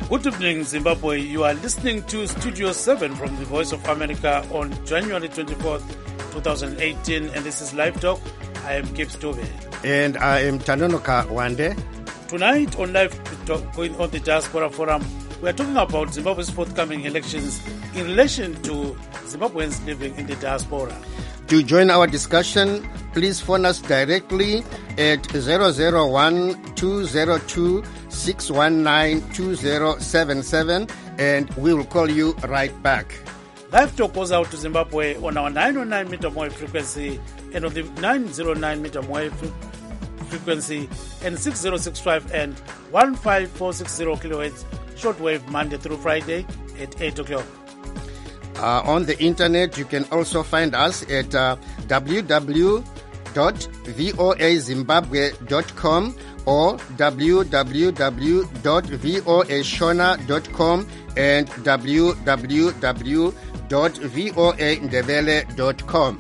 Good evening, Zimbabwe. You are listening to Studio 7 from the Voice of America on January 24th, 2018, and this is Live Talk. I am Gibbs Dove. And I am Tanonoka Wande. Tonight on Live Talk, going on the Diaspora Forum, we are talking about Zimbabwe's forthcoming elections in relation to Zimbabweans living in the diaspora. To join our discussion, please phone us directly at 001-202-619-2077 and we will call you right back. Live Talk goes out to Zimbabwe on our 909 meter wave frequency and on the 909 meter wave frequency and 6065 and 15460 kilohertz shortwave Monday through Friday at 8 o'clock. On the internet, you can also find us at www.voazimbabwe.com or www.voashona.com and www.voandebele.com.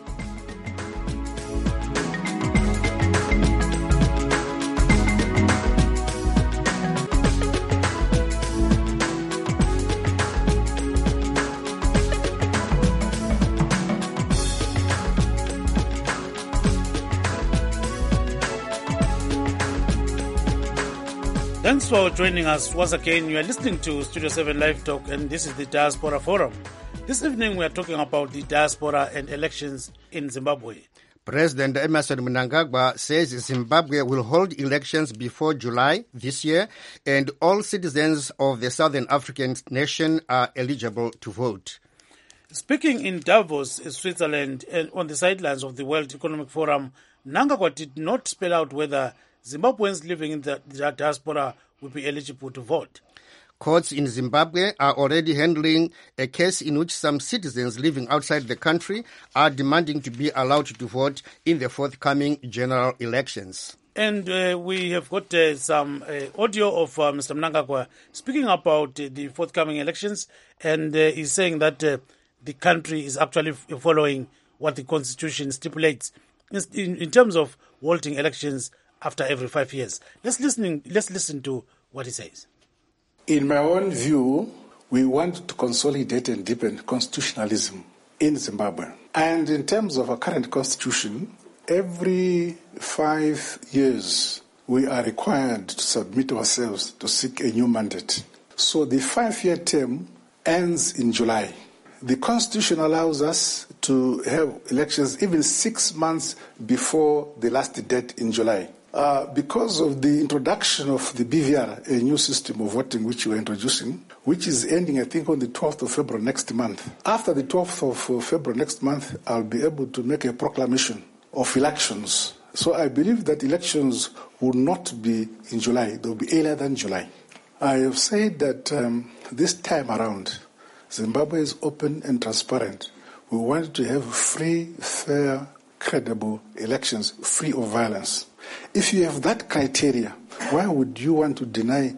Thanks for joining us once again. You are listening to Studio 7 Live Talk, and this is the Diaspora Forum. This evening we are talking about the diaspora and elections in Zimbabwe. President Emmerson Mnangagwa says Zimbabwe will hold elections before July this year, and all citizens of the Southern African nation are eligible to vote. Speaking in Davos, Switzerland, and on the sidelines of the World Economic Forum, Mnangagwa did not spell out whether Zimbabweans living in the diaspora will be eligible to vote. Courts in Zimbabwe are already handling a case in which some citizens living outside the country are demanding to be allowed to vote in the forthcoming general elections. And we have got some audio of Mr. Mnangagwa speaking about the forthcoming elections, and he's saying that the country is actually following what the Constitution stipulates in terms of holding elections after every 5 years. Let's listen to what he says. In my own view, we want to consolidate and deepen constitutionalism in Zimbabwe. And in terms of our current constitution, every 5 years we are required to submit ourselves to seek a new mandate. So the 5-year term ends in July. The constitution allows us to have elections even 6 months before the last date in July. Because of the introduction of the BVR, a new system of voting which we are introducing, which is ending, I think, on the 12th of February next month. After the 12th of February next month, I'll be able to make a proclamation of elections. So I believe that elections will not be in July. They will be earlier than July. I have said that this time around, Zimbabwe is open and transparent. We want to have free, fair, credible elections, free of violence. If you have that criteria, why would you want to deny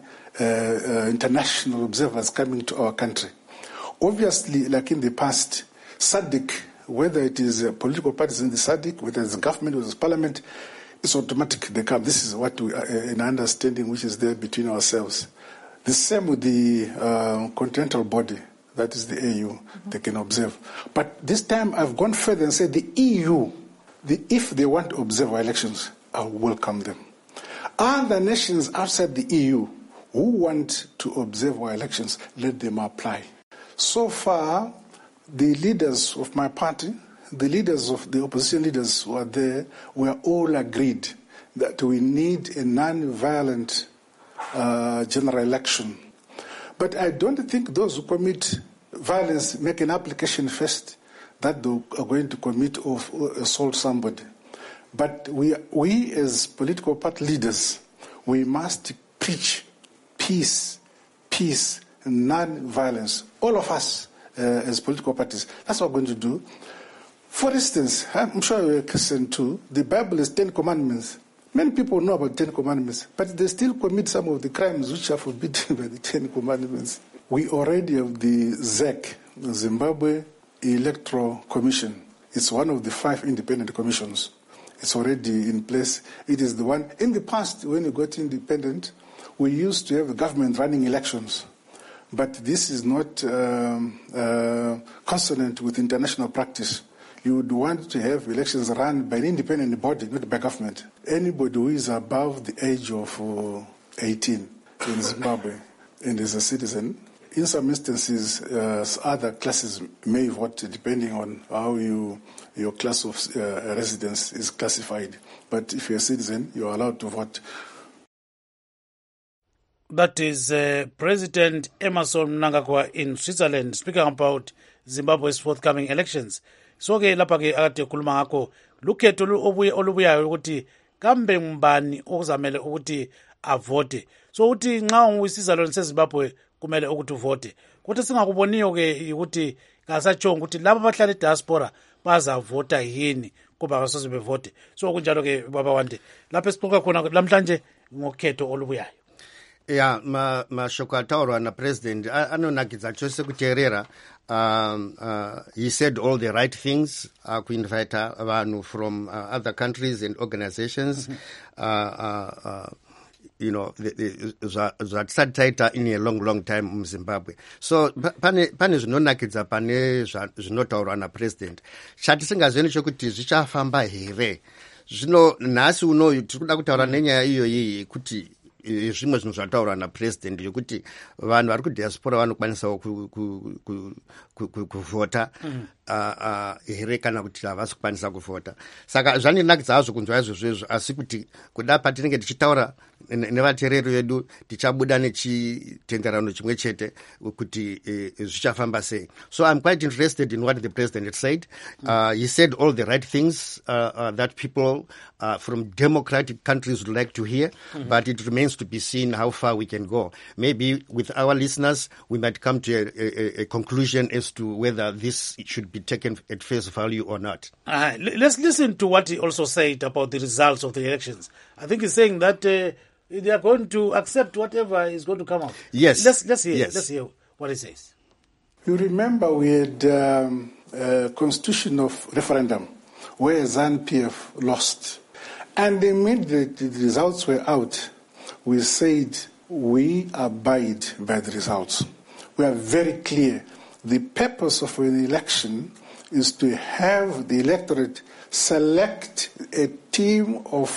international observers coming to our country? Obviously, like in the past, SADC, whether it is political parties in the SADC, whether it's government or it's parliament, it's automatic. They come. This is what we an understanding which is there between ourselves. The same with the continental body, that is the AU, they can observe. But this time I've gone further and said the EU, if they want to observe our elections, I welcome them. Other nations outside the EU who want to observe our elections, let them apply. So far, the leaders of my party, the leaders of the opposition leaders who are there, were all agreed that we need a non-violent general election. But I don't think those who commit violence make an application first that they are going to commit or assault somebody. But we as political party leaders, we must preach peace, non-violence. All of us as political parties, that's what we're going to do. For instance, I'm sure you're a Christian too, the Bible is 10 commandments. Many people know about 10 commandments, but they still commit some of the crimes which are forbidden by the 10 commandments. We already have the ZEC, the Zimbabwe Electoral Commission. It's one of the 5 independent commissions. It's already in place. It is the one. In the past, when you got independent, we used to have the government running elections, but this is not consonant with international practice. You would want to have elections run by an independent body, not by government. Anybody who is above the age of 18 in Zimbabwe and is a citizen, in some instances, other classes may vote depending on how your class of residence is classified. But if you're a citizen, you're allowed to vote. That is President Emmerson Mnangagwa in Switzerland speaking about Zimbabwe's forthcoming elections. So ke lapha ke akade khuluma ngakho lukhetho olubuyayo ukuthi kambe ngubani okuzamele ukuthi avote. So uthi nxa uSwitzerland seZimbabwe kumele ukuthi uvote. Kodwa singakuboniyo ke ukuthi kasatshonga ukuthi laba abahlala eDiaspora bazavota yini kuba kasoze bevote. So kunjalo ke baba Wande. Lapha sixoxa khona namhlanje ngokhetho olubuyayo. Yeah, mashoko ataurwa na president anonakidza chose kuteerera. He said all the right things kuinvita vanhu from other countries and organizations. You know, zvatisati taita in a long time muZimbabwe. So pane zvinonakidza pane zvinotaurwa napresident. Chatisingazveni chokuti zvichafamba here. Zvino nhasi unoyu tiri kuda kutaura nenyaya iyoyi kuti zvimwe zvinhu zvataurwa napresident yokuti vanhu vari kudiaspora vanokwanisawo kuvhota here kana kuti havasi kukwanisa kuvhota. Saka zvaninakidza hazvo kunzwa izvozvo, asi kuti kuda patinenge tichitaura nevateereri vedu tichabuda nechitenderano chimwe chete kuti zvichafamba sei. So I'm quite interested in what the president had said. He said all the right things that people from democratic countries would like to hear, but it remains to be seen how far we can go. Maybe with our listeners, we might come to a conclusion as to whether this should be taken at face value or not. Let's listen to what he also said about the results of the elections. I think he's saying that they are going to accept whatever is going to come out. Yes. Let's hear what he says. You remember we had a constitutional referendum where ZANU-PF lost. And immediately the results were out, we said we abide by the results. We are very clear. The purpose of an election is to have the electorate select a team of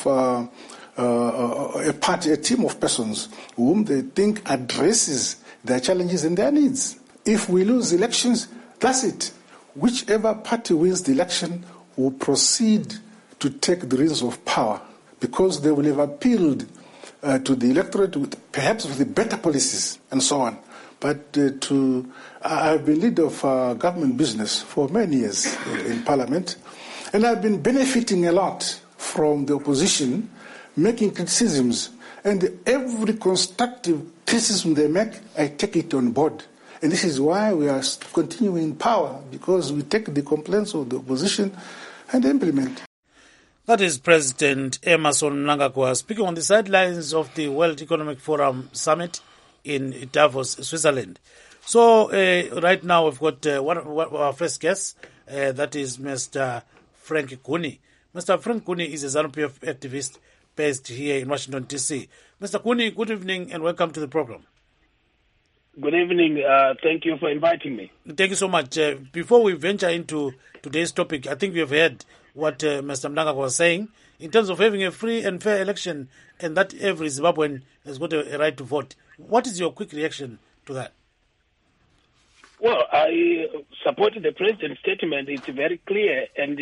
a team of persons whom they think addresses their challenges and their needs. If we lose elections, that's it. Whichever party wins the election will proceed to take the reins of power because they will have appealed to the electorate perhaps with better policies and so on. But I've been leader of government business for many years in Parliament, and I've been benefiting a lot from the opposition making criticisms. And every constructive criticism they make, I take it on board. And this is why we are continuing in power, because we take the complaints of the opposition and implement. That is President Emmerson Mnangagwa speaking on the sidelines of the World Economic Forum Summit in Davos, Switzerland. So right now we've got one of our first guests, that is Mr. Frank Kuni. Mr. Frank Kuni is a ZANU-PF activist based here in Washington, D.C. Mr. Kuni, good evening and welcome to the program. Good evening. Thank you for inviting me. Thank you so much. Before we venture into today's topic, I think we have heard what Mr. Mnangagwa was saying in terms of having a free and fair election and that every Zimbabwean has got a right to vote. What is your quick reaction to that? Well, I support the president's statement. It's very clear. And,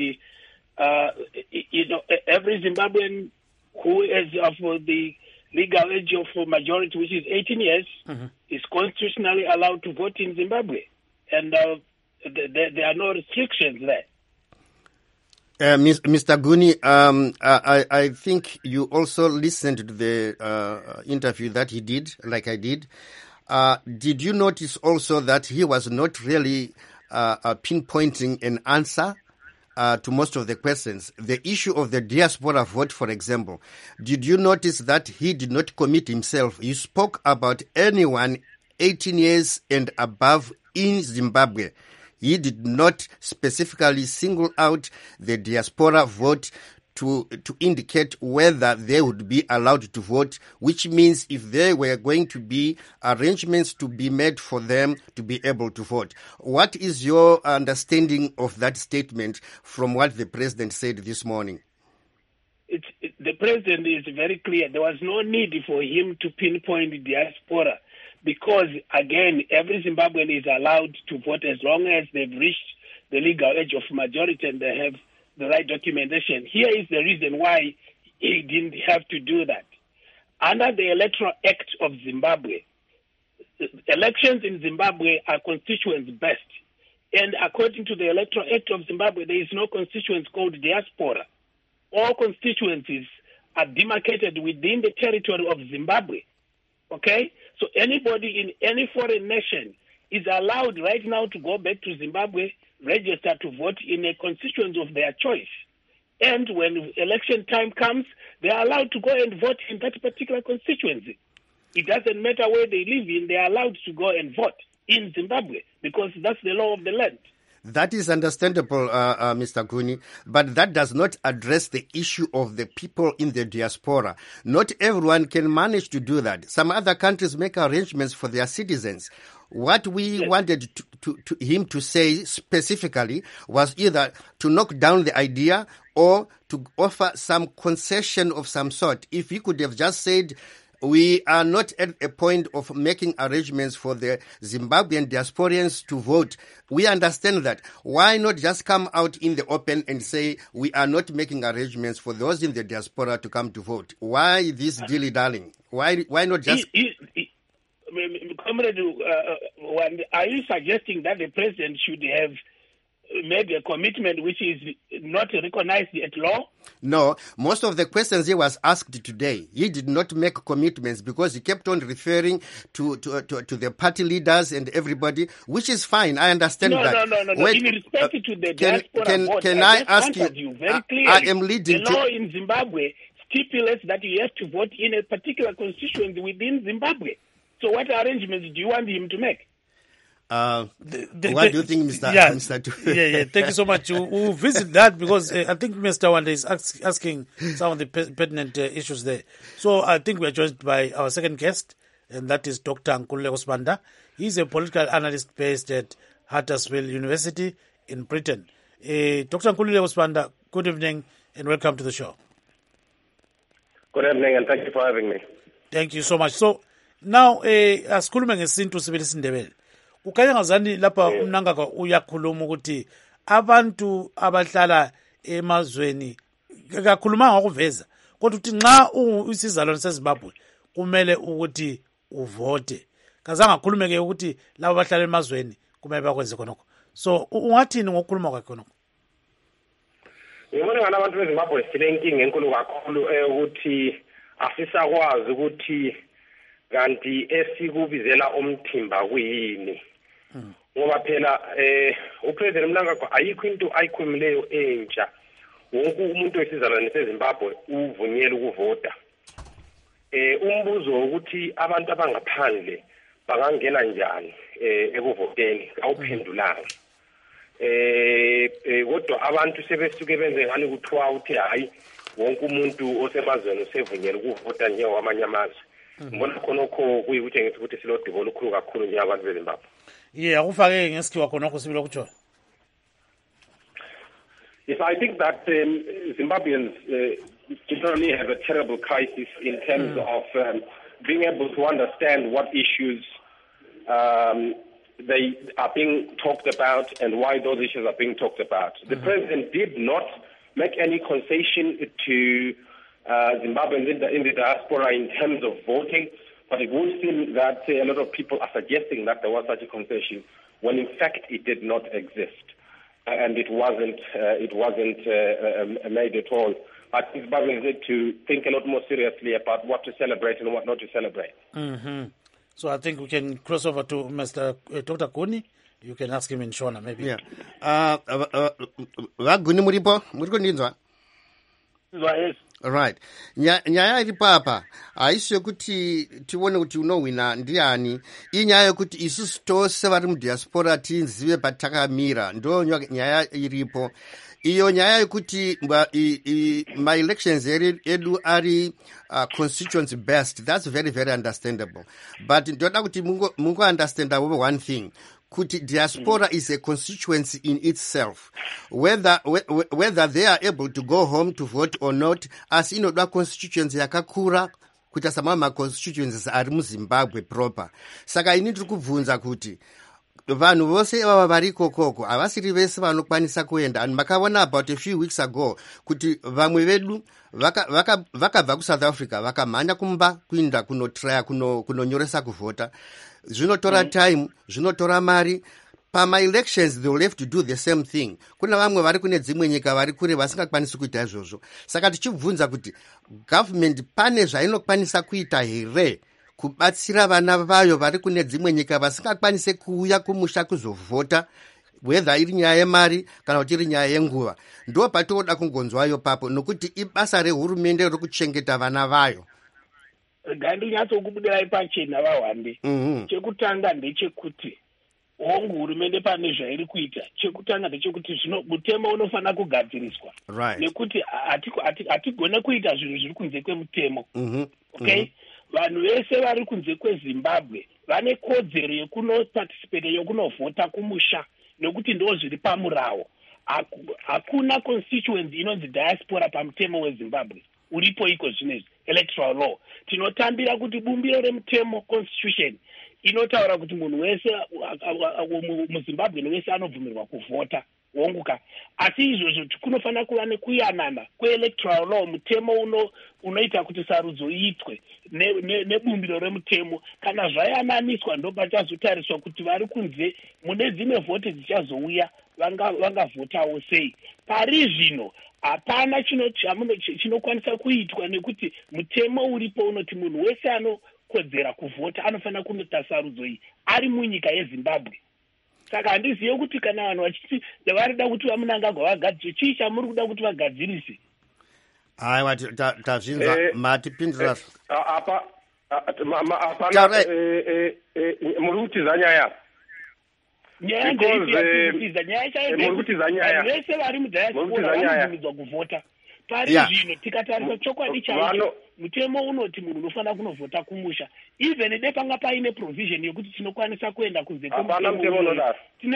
every Zimbabwean who is of the legal age of majority, which is 18 years, is constitutionally allowed to vote in Zimbabwe. And there are no restrictions there. Mr. Guni, I think you also listened to the interview that he did, like I did. Did you notice also that he was not really pinpointing an answer to most of the questions? The issue of the diaspora vote, for example, did you notice that he did not commit himself? He spoke about anyone 18 years and above in Zimbabwe. He did not specifically single out the diaspora vote to indicate whether they would be allowed to vote, which means if there were going to be arrangements to be made for them to be able to vote. What is your understanding of that statement from what the president said this morning? The president is very clear. There was no need for him to pinpoint the diaspora because, again, every Zimbabwean is allowed to vote as long as they've reached the legal age of majority and they have the right documentation. Here is the reason why he didn't have to do that. Under the Electoral Act of Zimbabwe, elections in Zimbabwe are constituents-based. And according to the Electoral Act of Zimbabwe, there is no constituency called diaspora. All constituencies are demarcated within the territory of Zimbabwe. Okay? So anybody in any foreign nation is allowed right now to go back to Zimbabwe, register to vote in a constituency of their choice. And when election time comes, they are allowed to go and vote in that particular constituency. It doesn't matter where they live in, they are allowed to go and vote in Zimbabwe because that's the law of the land. That is understandable, Mr. Kuni, but that does not address the issue of the people in the diaspora. Not everyone can manage to do that. Some other countries make arrangements for their citizens. What we wanted him to say specifically was either to knock down the idea or to offer some concession of some sort. If he could have just said, we are not at a point of making arrangements for the Zimbabwean diasporians to vote. We understand that. Why not just come out in the open and say we are not making arrangements for those in the diaspora to come to vote? Why this dilly-dallying? Why not just... Comrade, are you suggesting that the president should have made a commitment which is not recognized at law? No, most of the questions he was asked today, he did not make commitments because he kept on referring to the party leaders and everybody, which is fine. I understand that. No. Wait, in respect to the diaspora vote, can I ask you very clearly, I am leading the law in Zimbabwe stipulates that you have to vote in a particular constituency within Zimbabwe. So what arrangements do you want him to make? What do you think, Mr. Thank you so much. We'll visit that because I think Mr. Wanda is asking some of the pertinent issues there. So I think we are joined by our second guest, and that is Dr. Nkululeko Sibanda. He's a political analyst based at Hattersville University in Britain. Dr. Nkululeko Sibanda, good evening and welcome to the show. Good evening and thank you for having me. Thank you so much. So now, asikhulume ngesintu sibili siNdebele. Ukhanya ngazani lapha uMnangagwa uyakhuluma ukuthi abantu abahlala emazweni akakhulumanga ngokuveza kodwa uthi nxa isizalwane seZimbabwe kumele ukuthi uvote. Kazange akhulume ke ukuthi labo abahlala emazweni kumele bakwenze khonokho. So ungathini ngokukhuluma kwakhe khonokho? Ngibona ngani abantu beZimbabwe silenkinga enkulu kakhulu ukuthi asisakwazi ukuthi kanti esikubizela umthimba kuyini. Ngoba phela uPresident Mnangagwa ayikho into ayikhulumileyo entsha. Wonke umuntu wesizalwane seZimbabwe uvunyelwe ukuvota. Umbuzo ukuthi abantu abangaphandle bangangena njani ekuvoteni awuphendulanga. Kodwa abantu sebesuke benze ngani kuthiwa uthi hayi wonke umuntu osemazweni usevunyelwe ukuvota njengabanye amazwe. Mbona khonokho kuyikutshengisa ukuthi silodibo olukhulu kakhulu njengabantu beZimbabwe. Akufake ngesikhiwa khonokho sibile ukuthola. Yes, I think that Zimbabweans generally have a terrible crisis in terms of being able to understand what issues they are being talked about and why those issues are being talked about. The president did not make any concession to Zimbabweans in the diaspora in terms of voting, but it would seem that a lot of people are suggesting that there was such a concession when in fact it did not exist and it wasn't made at all. I think Zimbabweans need to think a lot more seriously about what to celebrate and what not to celebrate. So I think we can cross over to Mr. Dr. Kuni. You can ask him in Shona, maybe. Yeah. Guni muripo? Muriko ndinzwa? Yes. Right. Nyaya iripo apa haisiyo kuti tione kuti unowina ndiani. Inyaya yokuti isusu tose vari mudiaspora tinzive patakamira ndo nyaya iripo. iyo nyaya yekuti ma-elections edu ari constituency based, that's very very understandable, but ndoda kuti mungo-understanda one thing, kuti diaspora is a constituency in itself, whether they are able to go home to vote or not, asi inoda constituency yakakura kuita samama ma-constituencies ari muzimbabwe proper. Saka ini ndiri kubvunza kuti vanhu vose ivava vari ikokoko havasiri vese vanokwanisa kuenda, and makaona about a few weeks ago kuti vamwe vedu vakabva kuSouth Africa vakamhanya kumba kuinda kunotraya kunonyoresa kuvhota. Zvinotora time, zvinotora mari. Pama-elections they will have to do the same thing. Kuna vamwe vari kune dzimwe nyika vari kure vasingakwanisi kuita izvozvo. Saka tichibvunza kuti government pane zvainokwanisa kuita here kubatsira vana vayo vari kune dzimwe nyika vasingakwanise kuuya kumusha kuzovhota, whether iri nyaya yemari kana kuti iri nyaya yenguva. Ndo patinoda kungonzwayo papo, nokuti ibasa rehurumende rokuchengeta vana vayo. Ngandinyatsokubudira pachena vahwambe. Chekutanga ndechekuti hongu hurumende pane zvairi kuita. Chekutanga ndechekuti mutemo unofana kugadziriswa. Right. Nekuti hatigone kuita zvinhu zviri kunze kwemutemo. Okay? Vanhu vese vari kunze kweZimbabwe vane kodzero yekunoparticipate, yekunovhota kumusha, nekuti ndo zviri pamurawo. Hakuna constituency inonzi diaspora pamutemo weZimbabwe uripo iko zvinezvi, electoral law. Tinotambira kuti bumbiro remutemo constitution inotaura kuti munhu wese muZimbabwe wese anobvumirwa kuvhota wonguka. Asi izvozvo kunofanira kuva nekuyanana kweelectoral law, mutemo unoita kuti sarudzo iitwe nebumbiro remutemo. Kana zvayananiswa ndo pachazotariswa kuti vari kunze mune dzimwe vhoti dzichazouya vangavhotawo sei. Pari zvino hapana chinokwanisa kuitwa, nekuti mutemo uripo unoti munhu wese anokodzera kuvhota anofanira kunoita sarudzo iyi ari munyika yeZimbabwe. Saka handizive kuti kana vanhu vachiti varida kuti vamunangagwa vagadzirise, chii chamuri kuda kuti vagadzirise? Aiwa, tazvinzwa matipindura. Muri kutiza nyaya. Nyaya ndeitiza nyaya chaiyo vese vari mudiaspora vanobvumidzwa kuvhota. Pari zvino tikatarisa chokwadi chaicho, mutemo unoti munhu unofanira kunovhota kumusha. Even depanga paine provision yekuti tinokwanisa kuenda kunze kwemutemo,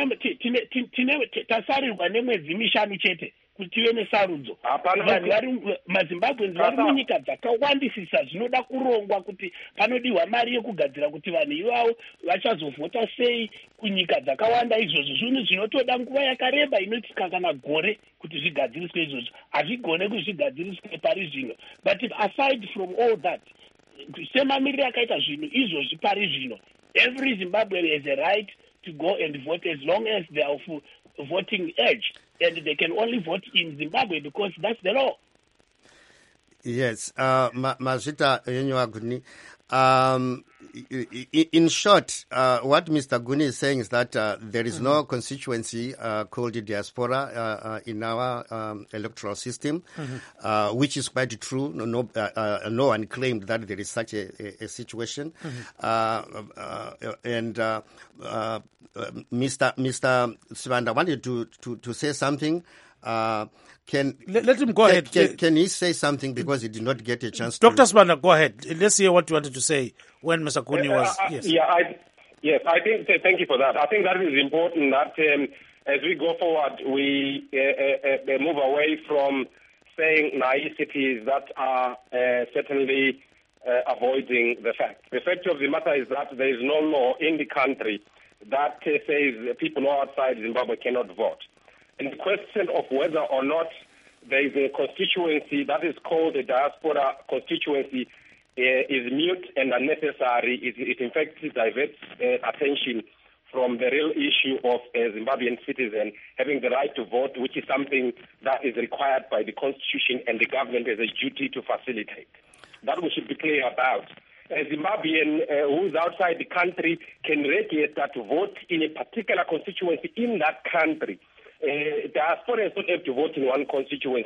tasarirwa nemwedzi mishanu chete kuti tive nesarudzo. Vanhu vari maZimbabweans vari munyika dzakawandisisa, zvinoda kurongwa kuti panodiwa mari yekugadzira kuti vanhu ivavo vachazovhota sei kunyika dzakawanda. Izvozvo zvinhu zvinotoda nguva yakareba, inoitika kana gore kuti zvigadziriswe izvozvo. Hazvigone kuti zvigadziriswe pari zvino. But aside from all that, semamiriro akaita zvinhu izvozvi pari zvino, every Zimbabwean has a right to go and vote as long as they are of voting age, and they can only vote in Zimbabwe because that's the law. Yes, Mazita Yenyuaguni. In short, what Mr. Guni is saying is that there is no constituency called the diaspora in our electoral system, which is quite true. No one claimed that there is such a situation. And Mr. Sibanda wanted to say something. Let him go ahead. Can he say something, because he did not get a chance? Dr. Sibanda, go ahead. Let's hear what you wanted to say when Mr. Kuni was. Yes. I think. Thank you for that. I think that is important that as we go forward, we move away from saying niceties that are certainly avoiding the fact. The fact of the matter is that there is no law in the country that says people outside Zimbabwe cannot vote. And the question of whether or not there is a constituency that is called a diaspora constituency is mute and unnecessary. It in fact diverts attention from the real issue of a Zimbabwean citizen having the right to vote, which is something that is required by the Constitution, and the government has a duty to facilitate. That we should be clear about. A Zimbabwean who is outside the country can register to vote in a particular constituency in that country. Diaspora is not able to vote in one constituency.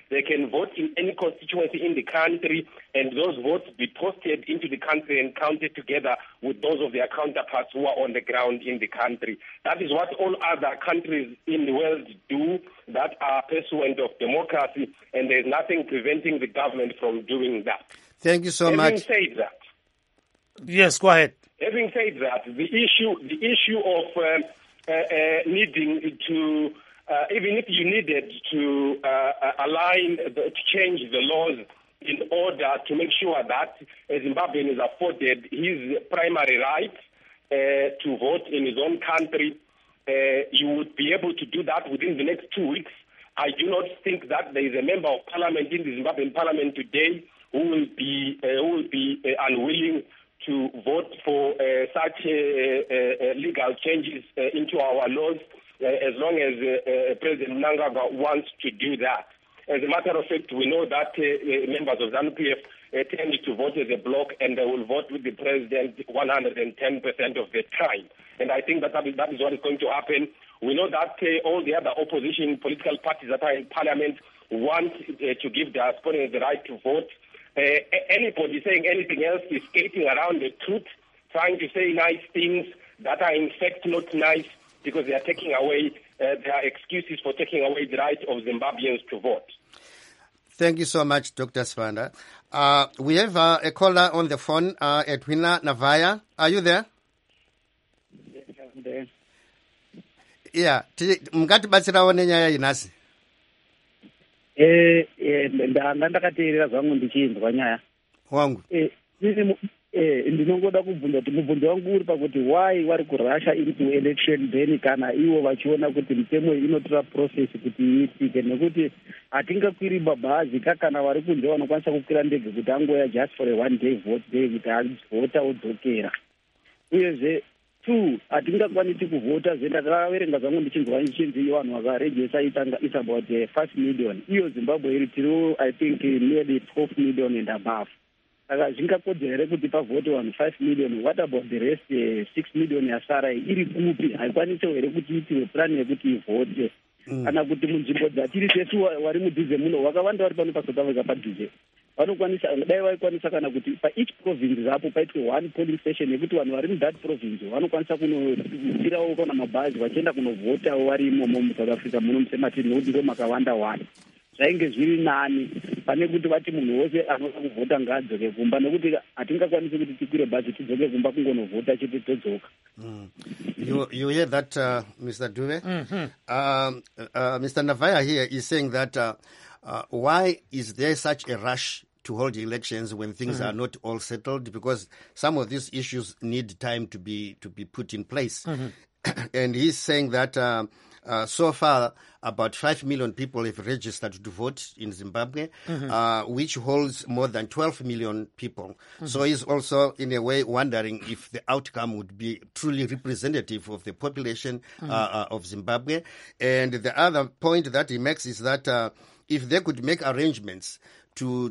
they can vote in any constituency in the country, and those votes be posted into the country and counted together with those of their counterparts who are on the ground in the country. That is what all other countries in the world do that are pursuant of democracy, and there's nothing preventing the government from doing that. Thank you so much. Having said that, yes, go ahead. Having said that, the issue of needing to, even if you needed to to change the laws in order to make sure that a Zimbabwean is afforded his primary right to vote in his own country, you would be able to do that within the next 2 weeks. I do not think that there is a member of parliament in the Zimbabwean parliament today who will be unwilling to vote for such legal changes into our laws, as long as President Mnangagwa wants to do that. As a matter of fact, we know that members of ZANU-PF tend to vote as a bloc, and they will vote with the president 110% of the time. And I think that is what is going to happen. We know that all the other opposition political parties that are in parliament want to give diasporans the right to vote. Anybody saying anything else is skating around the truth, trying to say nice things that are in fact not nice, because they are taking away, there are excuses for taking away the right of Zimbabweans to vote. Thank you so much, Dr. Sibanda. We have a caller on the phone, Edwina Navaya. Are you there? Yes, I'm there. Yeah, mungatibatsirawo nenyaya inhasi. Ndanga ndakateerera zvangu ndichinzwa nyaya wangu. Ndinongoda kubvunza kuti mubvunzo wangu uri pakuti why vari kurasha into election then kana ivo vachiona kuti mitemo inotora process kuti iitike, nekuti hatingakwiri mabhazi kana vari kunze vanokwanisa kukwira ndege kuti angoya just for a one day vote day kuti avhota odzokera. Uyezve 2, hatingakwanisi kuvhota zvendakaverenga zvangu ndichinzwa ichinzi vanhu vakarejesa it's about 5 million. Iyo Zimbabwe iri tiri I think nearly 12 million and above. Saka zvingakodzera here kuti pavhote vanhu 5 million. What about the rest 6 million yasara iri kupi? Haikwanisi here kuti itiwe plani yekuti ivhote kana kuti munzvimbo dzatiri tesu vari mudhuze muno vakawanda vari pano paSouth Africa padhuze vanokwanisa dai vaikwanisa kana kuti paeach province zapo paitwe one polling station yekuti vanhu vari muthat province vanokwanisa kunofirawo kana mabhazi vachienda kunovhotawo vari imomo muSouth Africa muno musematini, nokuti ndo makawanda wani. Zvainge zviri nani pane kuti vati munhu wose anoda kuvhota ngaadzoke kumba, nekuti hatingakwanisi kuti tikwire bhazi tidzoke kumba kungonovhota chete todzoka. You hear that, Mr. Dube? Mr. Navaya here is saying that why is there such a rush to hold elections when things are not all settled? Because some of these issues need time to be put in place. And he's saying that so far, about 5 million people have registered to vote in Zimbabwe, which holds more than 12 million people. So he's also, in a way, wondering if the outcome would be truly representative of the population of Zimbabwe. And the other point that he makes is that if they could make arrangements for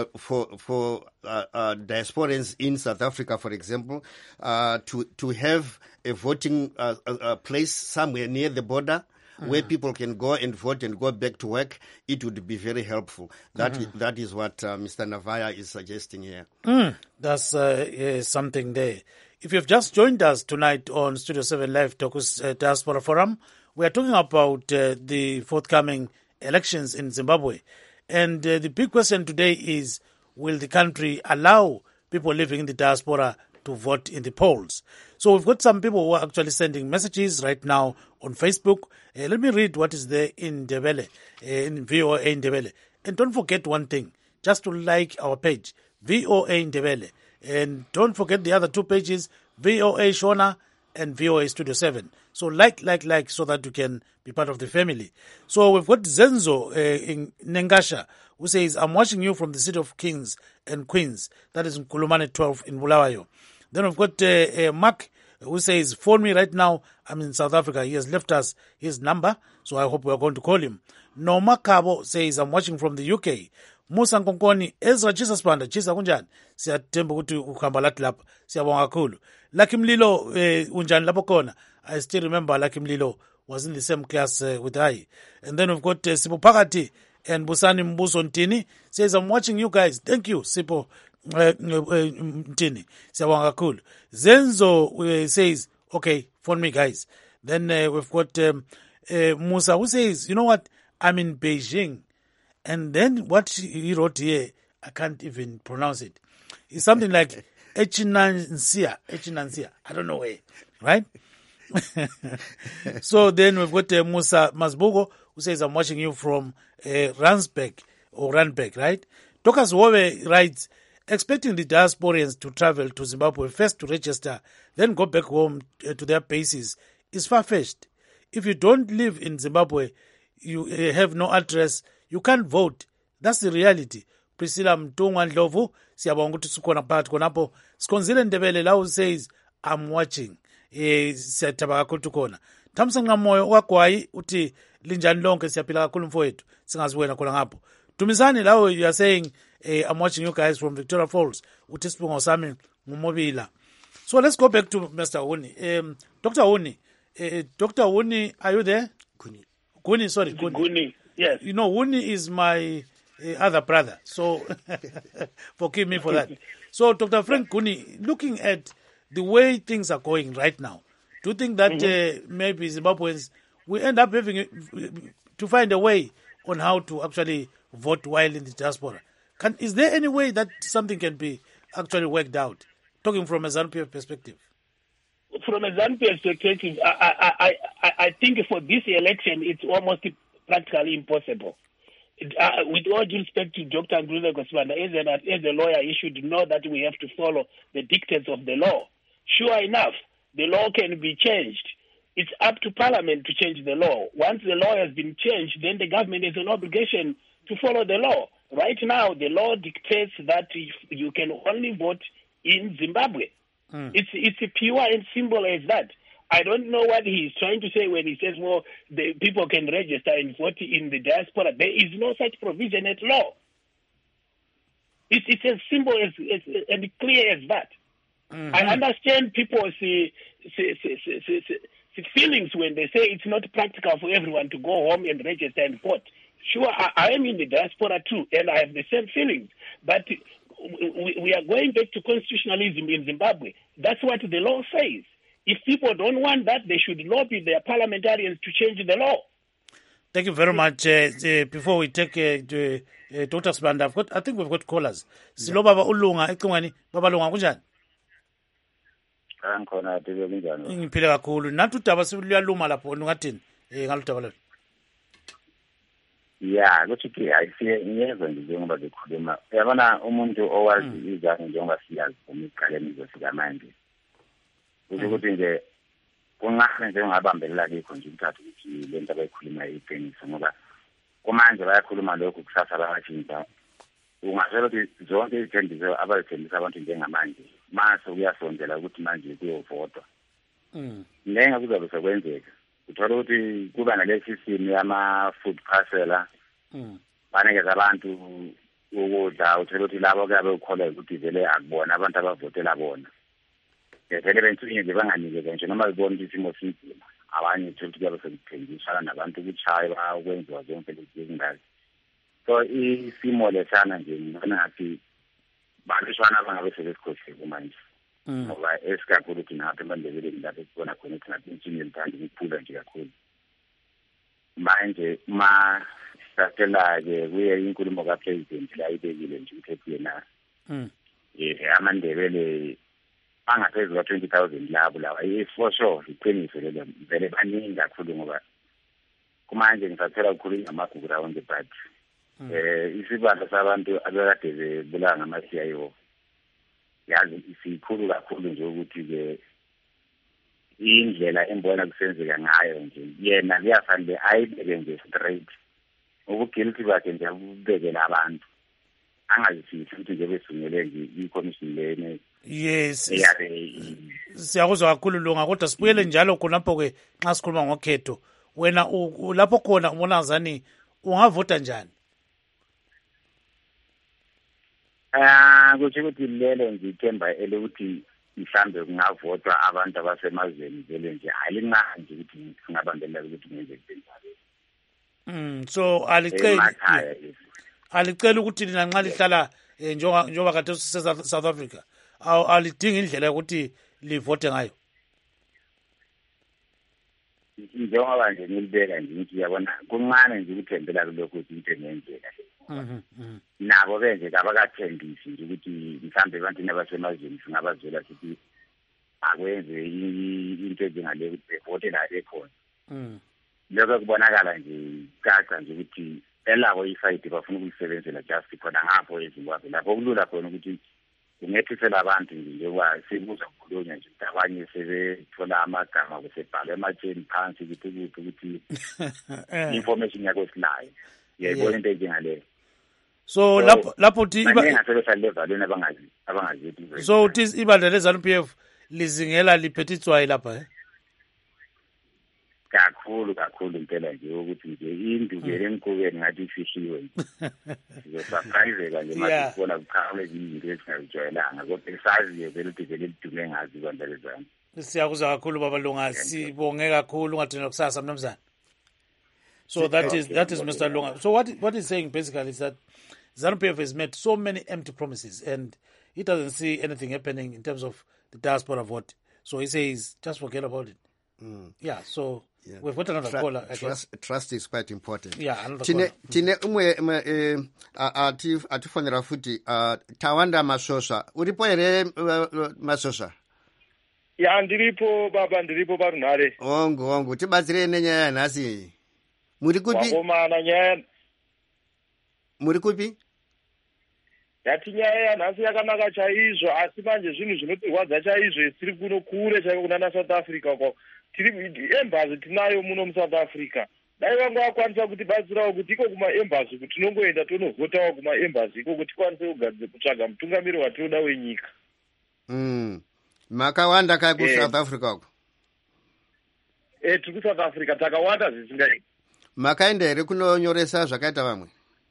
diasporans in South Africa, for example, to have a voting place somewhere near the border where people can go and vote and go back to work, it would be very helpful. That is what Mr. Navaya is suggesting here. That's something there. If you've just joined us tonight on Studio 7 Live Tokus Diaspora Forum, we are talking about the forthcoming elections in Zimbabwe. And the big question today is, will the country allow people living in the diaspora to vote in the polls? So we've got some people who are actually sending messages right now on Facebook. Let me read what is there in Ndebele, in VOA Ndebele. And don't forget one thing, just to like our page, VOA Ndebele. And don't forget the other two pages, VOA Shona and VOA Studio 7. So like, so that you can be part of the family. So we've got Zenzo in Nengasha, who says, I'm watching you from the city of Kings and Queens. That is in Kulumane 12 in Bulawayo. Then we've got Mark, who says, phone me right now. I'm in South Africa. He has left us his number, so I hope we are going to call him. Noma Kabo says, I'm watching from the UK. Musa Nkonkoni, Ezra Jesus Panda, Chisa kunjani? Siyathemba ukuthi ukhamba lathi lapha. Siyabonga kakhulu. Lucky Mlilo unjani lapho khona? I still remember Lucky Mlilo was in the same class with I. And then we've got Sibuphakathi And Busani Mbuso Ntini says, I'm watching you guys. Thank you, Sipo Ntini. Siyabonga kakhulu. Zenzo says, okay, phone me, guys. Then we've got Musa who says, you know what? I'm in Beijing. And then what he wrote here, I can't even pronounce it. It's something like Echinansia. I don't know where, right? So then we've got Musa Masbugo who says, I'm watching you from Randburg, right? Dokas Wowe writes, expecting the diasporans to travel to Zimbabwe first to register, then go back home to their bases is far-fetched. If you don't live in Zimbabwe, you have no address, you can't vote. That's the reality. Priscilla Mtungwa Ndlovu, siyabonga ukuthi sikhona phakathi khonapho. Sikhonzile Ndebele lawo says, I'm watching. Siyathaba kakhulu tukhona. Thamsanqa Moyo wakwayi uthi linjani lonke siyaphila kakhulu mfowethu singaziwena khona ngapho. Dumisani lawo you are saying I'm watching you guys from Victoria Falls. Uthi sibongo sami ngumobila. So let's go back to Mr. Huni. Dr. Huni. Dr. Huni, are you there? Guni, sorry. Guni, yes. You know, Huni is my other brother. So forgive me for that. So Dr. Frank Guni, looking at the way things are going right now, do you think that maybe Zimbabweans will end up having to find a way on how to actually vote while in the diaspora? Is there any way that something can be actually worked out? Talking from a ZANU-PF perspective. From a ZANU-PF perspective, I think for this election, it's almost practically impossible. With all due respect to Dr. Ngulile Gosibanda, as a lawyer, you should know that we have to follow the dictates of the law. Sure enough, the law can be changed. It's up to Parliament to change the law. Once the law has been changed, then the government has an obligation to follow the law. Right now, the law dictates that you can only vote in Zimbabwe. It's pure and simple as that. I don't know what he's trying to say when he says, well, the people can register and vote in the diaspora. There is no such provision at law. It's as simple as and clear as that. I understand people's feelings when they say it's not practical for everyone to go home and register and vote. Sure, I am in the diaspora too, and I have the same feelings. But we are going back to constitutionalism in Zimbabwe. That's what the law says. If people don't want that, they should lobby their parliamentarians to change the law. Thank you very much. Before we take Dr. Sibanda, I think we've got callers. Silo Baba Ulunga, Ekungani, Baba Lunga, kunjani? Ngikhona Debe kunjani? Ngiphile kakhulu. Nathi udaba siluyaluma lapho ngathini? Ngaludaba lolu. Yeah, kuthi ayifike ngiyezwa nje njengoba bekhuluma. Uyabona umuntu owazi izange njengoba siyazi emiqaleni zosikamanje. Ukuthi nje kungahle nje ngabambelela kikho nje umthathu ukuthi lento abayikhuluma iqiniso ngoba kumanje bayakhuluma lokho kusasa bayathinta. Ungasho ukuthi zonke izithembiso abazithembisa abantu njengamanje mase uyasondela ukuthi manje kuyovotwa. Nenga kuzabe sekwenzeka. Uthola ukuthi kuba nale system yama-food parcela banikeza abantu ukudla, uthola ukuthi labo kuyabe ukholwa ukuthi vele akubona abantu abavotela bona. Vele bensuke nje banganikeza nje noma bebona ukuthi isimo sinzima. Abanye uthola ukuthi kuyabe sekuthengisana nabantu ukuchaya ukwenziwa zonke lezi zindawo. So isimo lesana nje ngibona ngathi balishwana bangabe sebesikhohliwe manje. Ngoba esikakhulu ukuthi nathi eMandebeleni lapho sibona khona ukuthi nathi intshinga elithanda ukuphula nje kakhulu. Manje sisacela-ke kuye inkulumo kaPresident la ibekile nje ukuthi yena Amandebele angaphezu kwa-20,000 labo lawa for sure iqiniso lelo vele baningi kakhulu ngoba kumanje ngisathola ukukhulunywa ngamagugu around the but isibalo sabantu abekade bebulawa ngama-CIO yazi isikhulu kakhulu nje ukuthi-ke indlela embona kusenzeka ngayo nje yena kuyafanele ayibeke nje straight ubuguilty bakhe nje abubekele abantu angazifisi ukuthi nje besungele nje i-commission lene. Yes, siyakuzwa kakhulu Lunga, kodwa sibuyele njalo khonapho-ke nxa sikhuluma ngokhetho wena lapho khona ubona zani ungavota njani? Kuthi ukuthi lelo nje ithemba elokuthi mhlambe kungavotwa abantu abasemazweni vele nje ayilincane nje ukuthi singabambelela ukuthi ngenze njani. So emakhaya alicela ukuthi lina nxa lihlala njengoba kade South Africa alidinga indlela yokuthi livote ngayo. Njengoba nje ngilibeka nje ngithi yabona kuncane nje ukuthembela kulokho into engenzeka nabo benje kabakathembisi nje ukuthi mhlambe ebantwini abasemazweni singabazela sithi akwenze into njengale ukuthi bevote la bekhona. Lokho kubonakala nje caca nje ukuthi elabo isayidi bafuna ukuyisebenzela just khona ngapho eZimbabwe lapho kulula khona ukuthi kungethisela abantu njengoba sibuza ukukhulunywa nje abanye sebethola amagama kusebhalwe ematsheni phansi ukuthi information yakho silayo yayibona into njengaleyo. So lapho uthi ngasebesalevalo abangazi so uthi ibandla leZANU-PF lizingela liphethe itswayi lapha kakhulu impela nje ukuthi nje indubele enkubeni ngathi ifihliwe sizosurpriseka nje manje sibona kuqhawe izinto esingazijwayelanga kodwa saziyo vele ukuthi vele lidume ngazi ibandla leZANU. Siyakuzwa kakhulu baba Lunga, sibonge kakhulu ungathina kusasa mnumzana. So that is Mr. Lunga. So what he's saying basically is that ZANU-PF has made so many empty promises and he doesn't see anything happening in terms of the diaspora vote. So he says just forget about it. Yeah, so we've got another caller. Trust is quite important. Yeah, another caller. Tine umwe atifonera futi Tawanda Mashosa. Uripo ere Mashosa? Ya ndiripo baba, ndiripo barunare. Ongo tibatsire nenyaya nhasi. Muri kupi? Wakomana nyaya. Muri kupi? Yati nyaya nhasi yakanaka chaizvo asi manje zvinhu zvinotirwadza chaizvo tiri kuno kure chaiko kuna South Africa uko. Tiri embassy tinayo muno South Africa. Dai vanga vakwanisa kuti batsirawo kuti iko kuma embassy kuti tinongoenda tonovotawo kuma embassy iko kuti kwanise kutsvaga mutungamiri watoda wenyika. Makawanda kai ku South Africa uko? Tiri ku South Africa takawanda zvisingaiti. Makaenda here kunonyoresa zvakaita vamwe?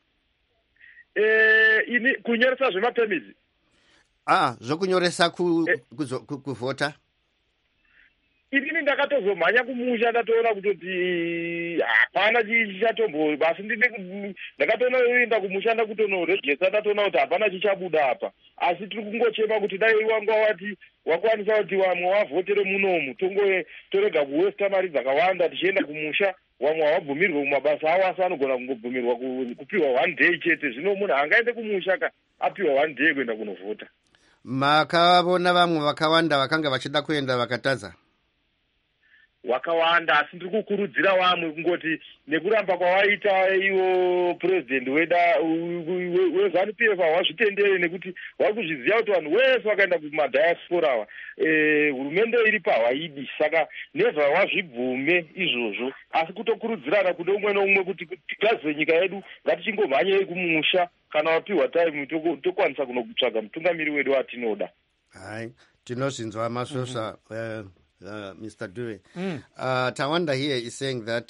Ini kunyoresa zvemapemizi. Zvokunyoresa kuvhota? Inini ndakatozomhanya kumusha ndatoona kutoti hapana chichatombo basi ndakatoona enda kumusha ndakutonorejesa ndatoona kuti hapana chichabuda apa asi tiri kungochema kuti dai wanga wati wakwanisa kuti vamwe wavhotere munomu torega kuwesta mari dzakawanda tichienda kumusha vamwe havabvumirwe kumabasa avo asi anogona kungobvumirwa kupiwa 1 day chete zvino munhu angaende kumusha apiwa 1 day kuenda kunovhota. Makavona vamwe vakawanda vakanga vachida kuenda vakatadza? Wakawanda asi ndiri kukurudzira vamwe kungoti nekuramba kwawaita iwo president weZANU-PF wazvitendere nekuti vari kuzviziva kuti vanhu wese vakaenda kumadiaspora ava hurumende iri pahwaidi saka nevha wazvibvume izvozvo asi kutokurudzirana kune umwe neumwe kuti tigadziwe nyika yedu ngatichingomhanyei kumusha kana wapiwa time tokwanisa kunotsvaga mutungamiri wedu watinoda. Hai tinozvinzwa Mashosa. Mr. Dewey. Tawanda here is saying that,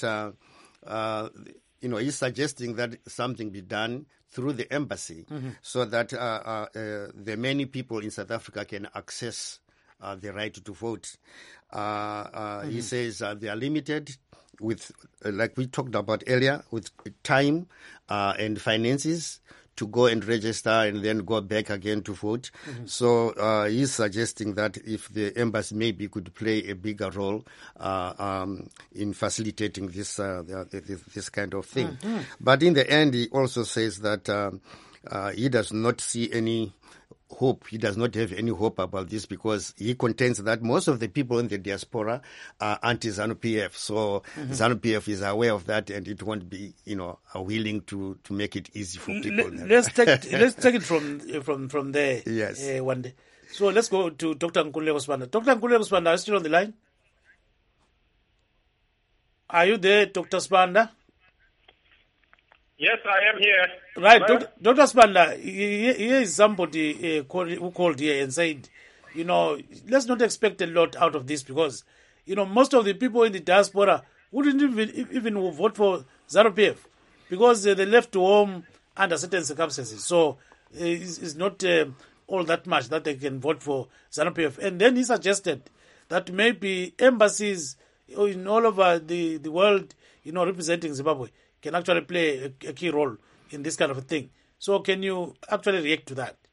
he's suggesting that something be done through the embassy so that the many people in South Africa can access the right to vote. He says they are limited with, like we talked about earlier, with time and finances to go and register and then go back again to vote. So he's suggesting that if the embassy maybe could play a bigger role in facilitating this this kind of thing. But in the end, he also says that he does not see any hope. He does not have any hope about this because he contends that most of the people in the diaspora are anti-ZANU-PF. So ZANU-PF is aware of that and it won't be, willing to make it easy for people. Let's take it from there. Yes. One day. So let's go to Dr. Nkululeko Sibanda. Dr. Nkululeko Sibanda, are you still on the line? Are you there, Dr. Sibanda? Yes, I am here. Right, Dr. Sibanda, here is somebody who called here and said, let's not expect a lot out of this because, most of the people in the diaspora wouldn't even vote for ZANU-PF because they left home under certain circumstances. So it's not all that much that they can vote for ZANU-PF. And then he suggested that maybe embassies in all over the world, representing Zimbabwe, can actually play a key role in this kind of a thing. So can you actually react to that?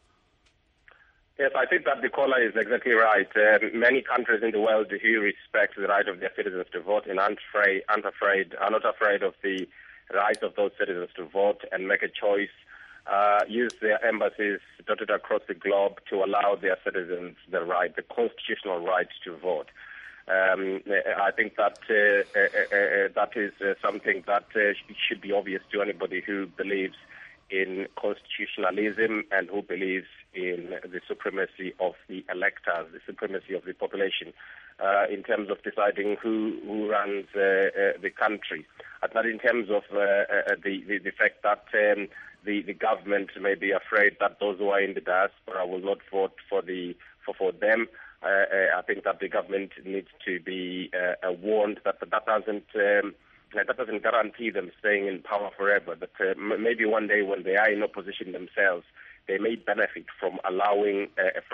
Yes, I think that the caller is exactly right. Many countries in the world do respect the right of their citizens to vote and are not afraid of the right of those citizens to vote and make a choice, use their embassies dotted across the globe to allow their citizens the constitutional right to vote. I think that that is something that should be obvious to anybody who believes in constitutionalism and who believes in the supremacy of the electors, the supremacy of the population, in terms of deciding who runs the country. But in terms of the fact that the government may be afraid that those who are in the diaspora will not vote for them, I think that the government needs to be warned that doesn't guarantee them staying in power forever. That maybe one day when they are in opposition themselves, they may benefit from allowing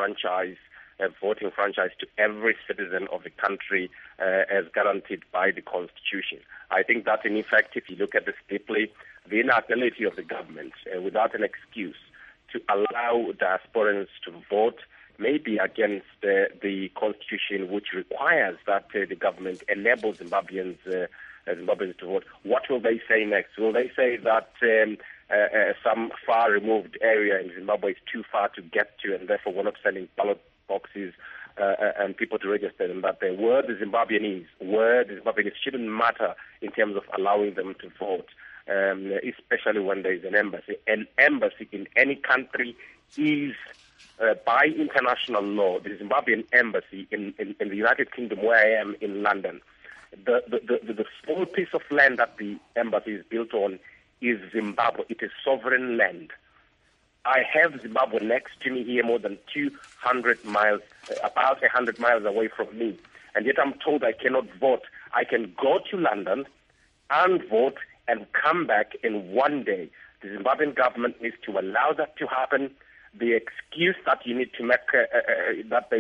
a voting franchise to every citizen of the country as guaranteed by the Constitution. I think that, in effect, if you look at this deeply, the inability of the government, without an excuse, to allow diasporans to vote may be against the Constitution, which requires that the government enable Zimbabweans to vote. What will they say next? Will they say that some far-removed area in Zimbabwe is too far to get to, and therefore we're not sending ballot boxes and people to register them? That where the Zimbabwean is shouldn't matter in terms of allowing them to vote, especially when there is an embassy. An embassy in any country is, by international law, the Zimbabwean embassy in the United Kingdom, where I am in London, the small piece of land that the embassy is built on is Zimbabwe. It is sovereign land. I have Zimbabwe next to me here, more than 200 miles, about 100 miles away from me, and yet I'm told I cannot vote. I can go to London and vote and come back in one day. The Zimbabwean government needs to allow that to happen. The excuse that you need to make that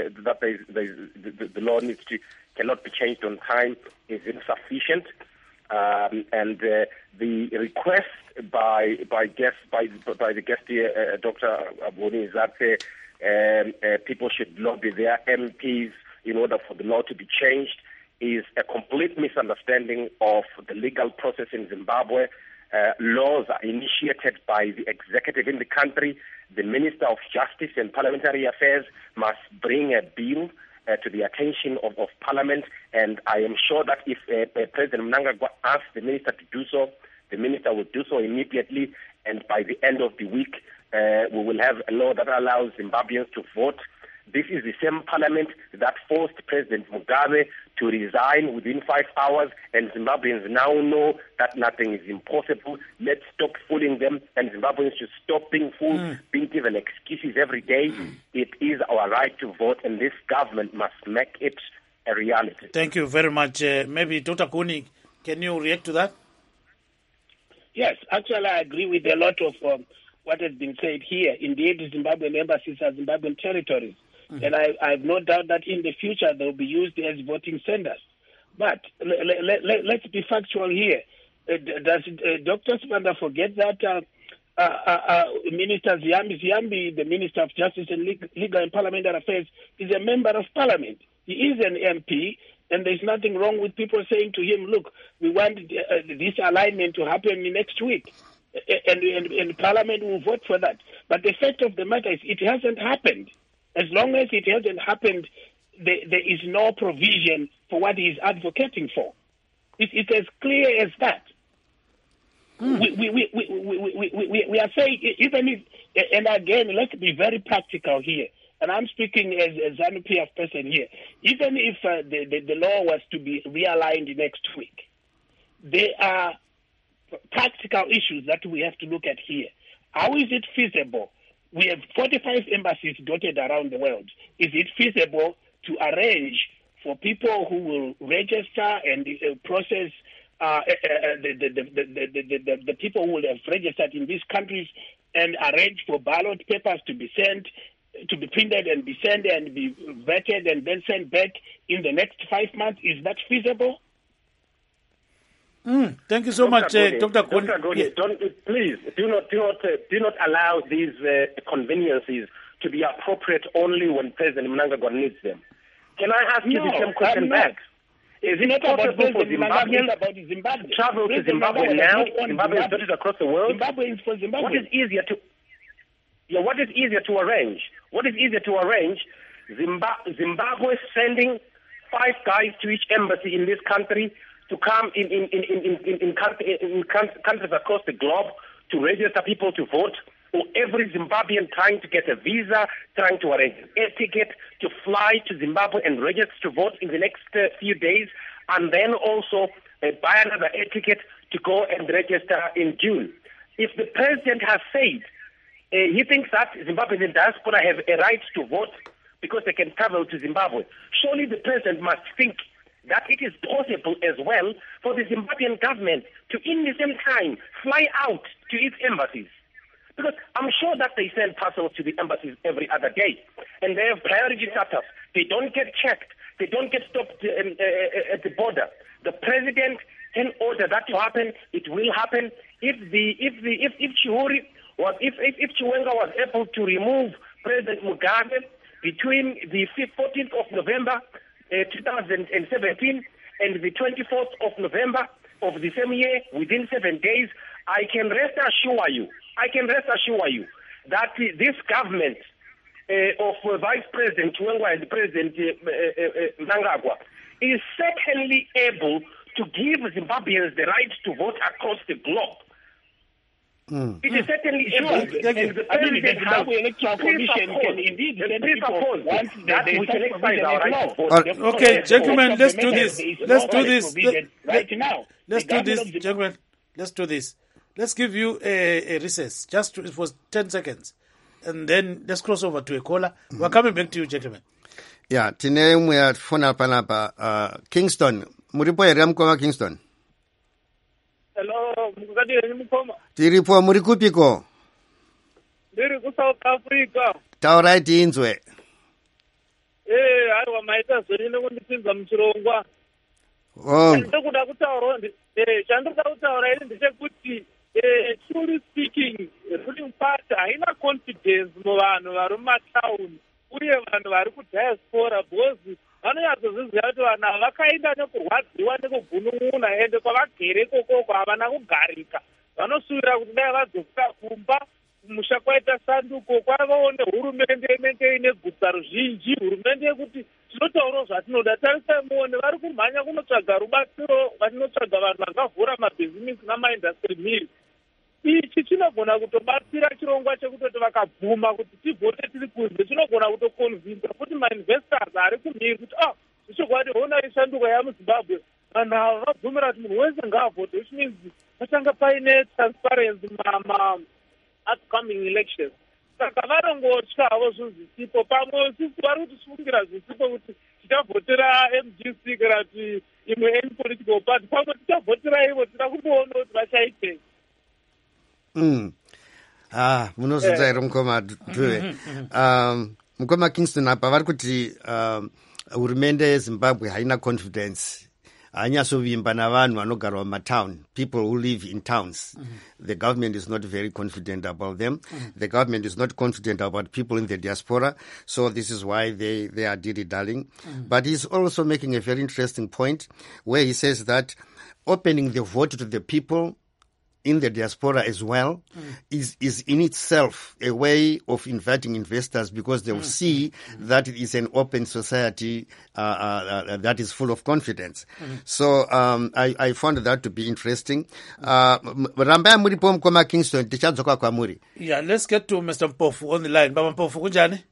the law cannot be changed on time is insufficient, and the request by the guest here, Dr. Abuni, is that people should lobby their MPs in order for the law to be changed, is a complete misunderstanding of the legal process in Zimbabwe. Laws are initiated by the executive in the country. The Minister of Justice and Parliamentary Affairs must bring a bill to the attention of Parliament, and I am sure that if President Mnangagwa asks the minister to do so, the minister will do so immediately, and by the end of the week, we will have a law that allows Zimbabweans to vote. This is the same parliament that forced President Mugabe to resign within 5 hours, and Zimbabweans now know that nothing is impossible. Let's stop fooling them, and Zimbabweans should stop being fooled, being given excuses every day. It is our right to vote, and this government must make it a reality. Thank you very much. Maybe Dr. Kuni, can you react to that? Yes, actually I agree with a lot of what has been said here. Indeed, Zimbabwean embassies are Zimbabwean territories. And I have no doubt that in the future they will be used as voting centers. But let's be factual here. Does Dr. Sibanda forget that Minister Ziyambi, the Minister of Justice and Legal and Parliamentary Affairs, is a member of Parliament? He is an MP, and there's nothing wrong with people saying to him, look, we want this alignment to happen next week. And Parliament will vote for that. But the fact of the matter is it hasn't happened. As long as it hasn't happened, there is no provision for what he is advocating for. It's as clear as that. We are saying, even if, and again, let's be very practical here, and I'm speaking as a ZANU-PF person here, even if the law was to be realigned next week, there are practical issues that we have to look at here. How is it feasible? We have 45 embassies dotted around the world. Is it feasible to arrange for people who will register and process the people who will have registered in these countries and arrange for ballot papers to be sent, to be printed and be sent and be vetted and then sent back in the next 5 months? Is that feasible? Thank you so much, Dr. Goni. Dr. Goni, please do not allow these conveniences to be appropriate only when President Mnangagwa needs them. Can I ask you the same question back? Is it possible for Zimbabweans to travel to Zimbabwe now? Zimbabwe is dotted across the world. Zimbabwe is for Zimbabwe. What is easier to arrange? Zimbabwe sending 5 guys to each embassy in this country to come in countries across the globe to register people to vote, or every Zimbabwean trying to get a visa, trying to arrange a ticket to fly to Zimbabwe and register to vote in the next few days, and then also buy another air ticket to go and register in June. If the president has said he thinks that Zimbabweans in diaspora have a right to vote because they can travel to Zimbabwe, surely the president must think that it is possible as well for the Zimbabwean government to, in the same time, fly out to its embassies. Because I'm sure that they send parcels to the embassies every other day, and they have priority status. They don't get checked. They don't get stopped at the border. The president can order that to happen. It will happen. If Chiwenga was able to remove President Mugabe between the 14th of November 2017 and the 24th of November of the same year, within 7 days, I can rest assure you that this government of Vice President Chiwenga and President Mnangagwa is certainly able to give Zimbabweans the right to vote across the globe. It is certainly able. And the Zimbabwe Electoral Commission can indeed presuppose that we can exercise our right to vote. Okay, gentlemen, let's do this. Let's do this. Gentlemen. Let's do this. Let's give you a recess, just for 10 seconds. And then let's cross over to a caller. We're coming back to you, gentlemen. Yeah, tine mwe phone panapa Kingston. Muripo area mkoma Kingston. Hello, mukadini mukoma. Tiripo muri kupiko? Ndiri ku South Africa. Taurai tinzwe. Haiwa maita zvorine kundipinza muchirongwa. Ndikuda kutaura chandinoda kutaura ini ndechekuti truly speaking ruling party haina confidence muvanhu vari mumataundi uye vanhu vari kudiaspora because vanonyatsozviziva kuti vanhu ava vakaenda nekurwadziwa nekugunun'una ende kwavagere kokoko havana kugarika vanosuvira kuti dai vadzoka kumba kumusha kwaita sanduko kwavawo nehurumende inenge ine gutsa ruzhinji hurumende yekuti tinotaurawo zvatinoda tarisai muone vari kumhanya kunotsvaga rubatsiro vatinotsvaga vanhu vangavhura mabhizimisi namaindastry miri ichi chinogona kutobatsira chirongwa chekutoti vakabvuma kuti tivhote tiri kunze chinogona kutokonvinza futi mainvestors ari kumhiri kuti zvichokwadi hoona ishanduko yamuzimbabwe vanhu ava vabvumira kuti munhu wese ngaavhote which means pachanga paine transparency upcoming elections saka vanongotya havo zvinhu zvisipo pamwe sisi vari kutisungira zvisipo kuti tichavhotera MGC kana kuti imwe any political party pamwe tichavhotera ivo tida kumboona kuti vachaitei. Munozodza here mukoma Dube. Mukoma Kingston apa vari kuti hurumende yeZimbabwe haina confidence. Hanyasovimba navanhu vanogara mumatown, people who live in towns. The government is not very confident about them. The government is not confident about people in the diaspora. So this is why they are dilly-dallying. But he's also making a very interesting point where he says that opening the vote to the people in the diaspora as well is in itself a way of inviting investors because they will see that it is an open society that is full of confidence. So I found that to be interesting. Rambaya muripo mkoma Kingston tichadzoka kwa muri. Yeah, let's get to Mr. Mpofu on the line. Baba Mpofu kunjani?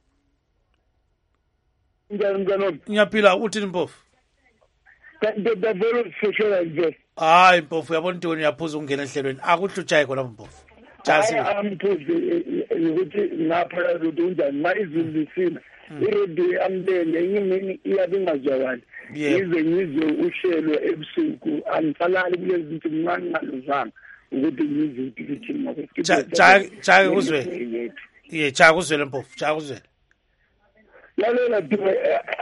Nyapila utini Mpofu? The very social advice. Hayi Mpofu yabona into uyaphuza ungena ehlelweni akuhlutshaye khona Mpofu. Jasi ampuzi ukuthi ngapha ukuthi unjani ma izindisina irodi amdenge ngimini iyabingazwakala yize ngizwe uhlelo ebusuku angisalali kulezi zinto mncane ukuthi ngizwe ukuthi cha kuzwe ye cha kuzwe Mpofu cha kuzwe lalela Dube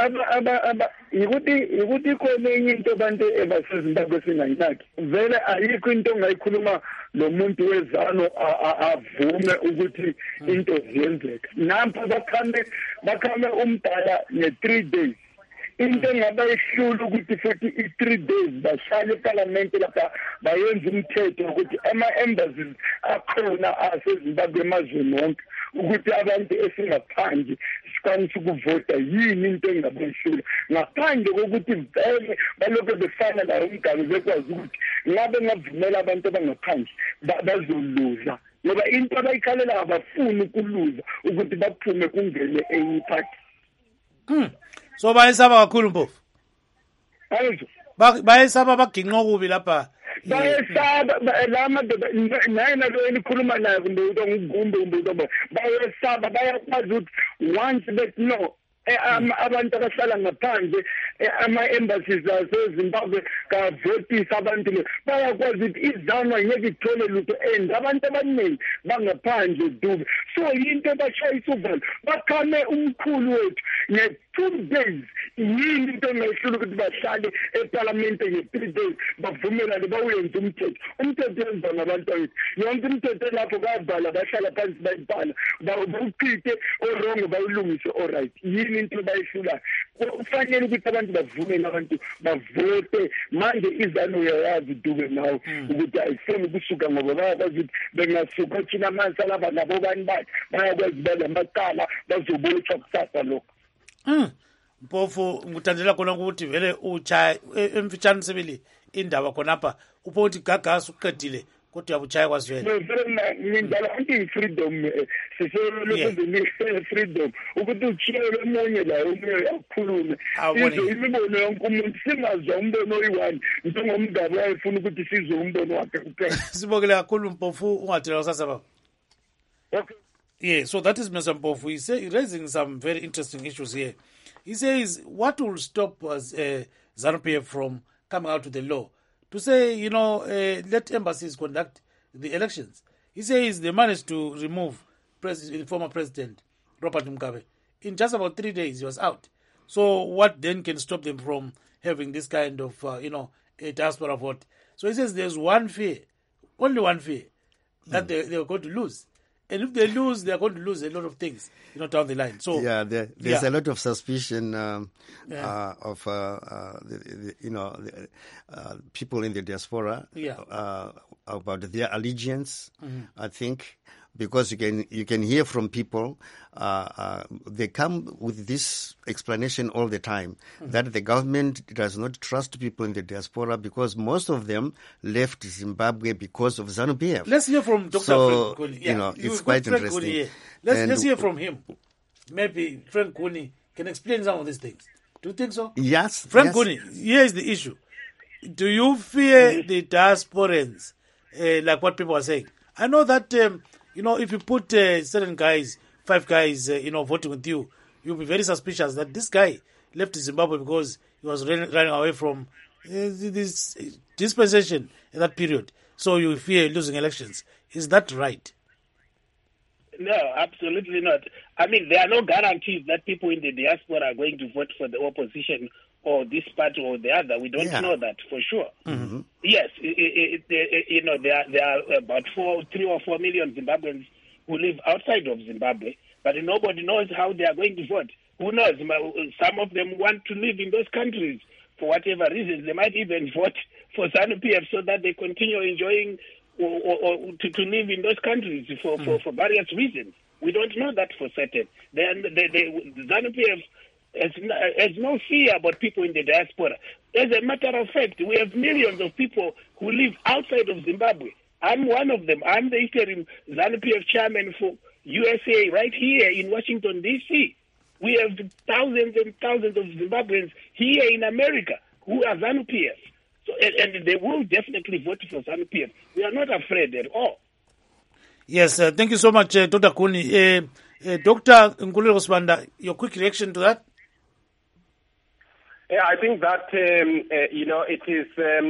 yikuthi khona enye into abantu ebasezimbabwe singayinaki vele ayikho into ongayikhuluma lo muntu wezano avume ukuthi into ziyenzeka nampa bakhame umdala nge-3 days into engabayihlula ukuthi futhi i-3 days bahlale eParliament lapha bayenza umthetho ukuthi ama-embassies akhona asezimbabwe emazweni wonke ukuthi abantu esingaphandle sikwanise ukuvota yini into engabayihlula ngaphandle kokuthi vele balokho befana la umgaba bekwazi ukuthi ngabe ngavumela abantu abangaphandle bazoluza ngoba into abayikhalela abafuni ukuluza ukuthi baphume kungene enye iphathi. So bayesaba kakhulu Mpofu. Ayizwa. Bayesaba baginqa kubi lapha. Bayesaba la madoda naye nalo elikhuluma naye kumbe ngugumbe bayesaba bayakwazi ukuthi once that no abantu abahlala ngaphandle ama-embassies asezimbabwe kavotisa abantu bayakwazi ukuthi izanu angeke ithole lutho and abantu abaningi bangaphandle Dube so yinto bashayisa uvalo bakhame umkhulu wethu nge-2 days yini into engayihlula ukuthi bahlale eParliament nge-3 days bavumelane bawuyenza umthetho wenziwa ngabantu bethu yonke umthetho lapho kabhala bahlala phansi bayibhala bawuchithe orongo bawulungise alright yini into bayihlula kufanele ukuthi abantu bavume nabantu bavote manje izanu uyayazi Dube nawo ukuthi ayifuni ukusuka ngoba bayakwazi ukuthi bengasuka thina amansi alaba nabo bani bathi bayakwazi balamacala bazobotshwa kusasa lokho. Mpofu nguthandela khona ukuthi vele uchaya emfitshane sebeli indaba khonapha upho uthi gagasi uqedile kodwa uyabuchaya kwasivele ngindala anti-freedom siselokuzini freedom ukuthi uchiyele omunye la omunye yakhulume izwe imibono yonke umuntu singazwa umbono oyi-1 njengomngane wayefuna ukuthi sizwe umbono wakhe kuphela. Sibongele kakhulu Mpofu ungathela kusasa baba. Okay. Yeah, so that is Mr. Mpofu. He's raising some very interesting issues here. He says, what will stop ZANU-PF from coming out with the law to say, let embassies conduct the elections? He says they managed to remove former President Robert Mugabe. In just about 3 days, he was out. So what then can stop them from having this kind of, a diaspora vote? So he says there's one fear, only one fear, that they're going to lose. And if they lose, they're going to lose a lot of things, down the line. So there's a lot of suspicion of people in the diaspora about their allegiance. I think because you can hear from people, they come with this explanation all the time that the government does not trust people in the diaspora because most of them left Zimbabwe because of ZANU-PF. Let's hear from Dr. Frank Kuni. It's quite interesting. Let's hear from him. Maybe Frank Kuni can explain some of these things. Do you think so? Yes. Frank Kuni, here is the issue. Do you fear the diasporans, like what people are saying? I know that, if you put certain guys, 5 guys, voting with you, you'll be very suspicious that this guy left Zimbabwe because he was running away from this dispensation in that period. So you fear losing elections. Is that right? No, absolutely not. I mean, there are no guarantees that people in the diaspora are going to vote for the opposition or this party or the other. We don't know that for sure. Mm-hmm. Yes, there are about 3 or 4 million Zimbabweans who live outside of Zimbabwe, but nobody knows how they are going to vote. Who knows? Some of them want to live in those countries for whatever reasons. They might even vote for ZANU-PF so that they continue enjoying or to live in those countries for various reasons. We don't know that for certain. Then the ZANU-PF has no fear about people in the diaspora. As a matter of fact, we have millions of people who live outside of Zimbabwe. I'm one of them. I'm the interim ZANU-PF chairman for USA right here in Washington, D.C. We have thousands and thousands of Zimbabweans here in America who are ZANU-PF. So, and they will definitely vote for ZANU-PF. We are not afraid at all. Yes, thank you so much, Dr. Kuni. Dr. Nkululeko Sibanda, your quick reaction to that? Yeah, I think that, it is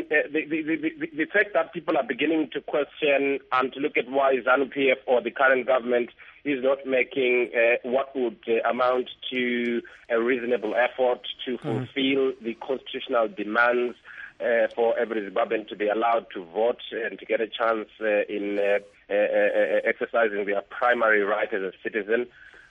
the fact that people are beginning to question and to look at why ZANU-PF or the current government is not making what would amount to a reasonable effort to fulfill the constitutional demands for every Zimbabwean to be allowed to vote and to get a chance in exercising their primary right as a citizen,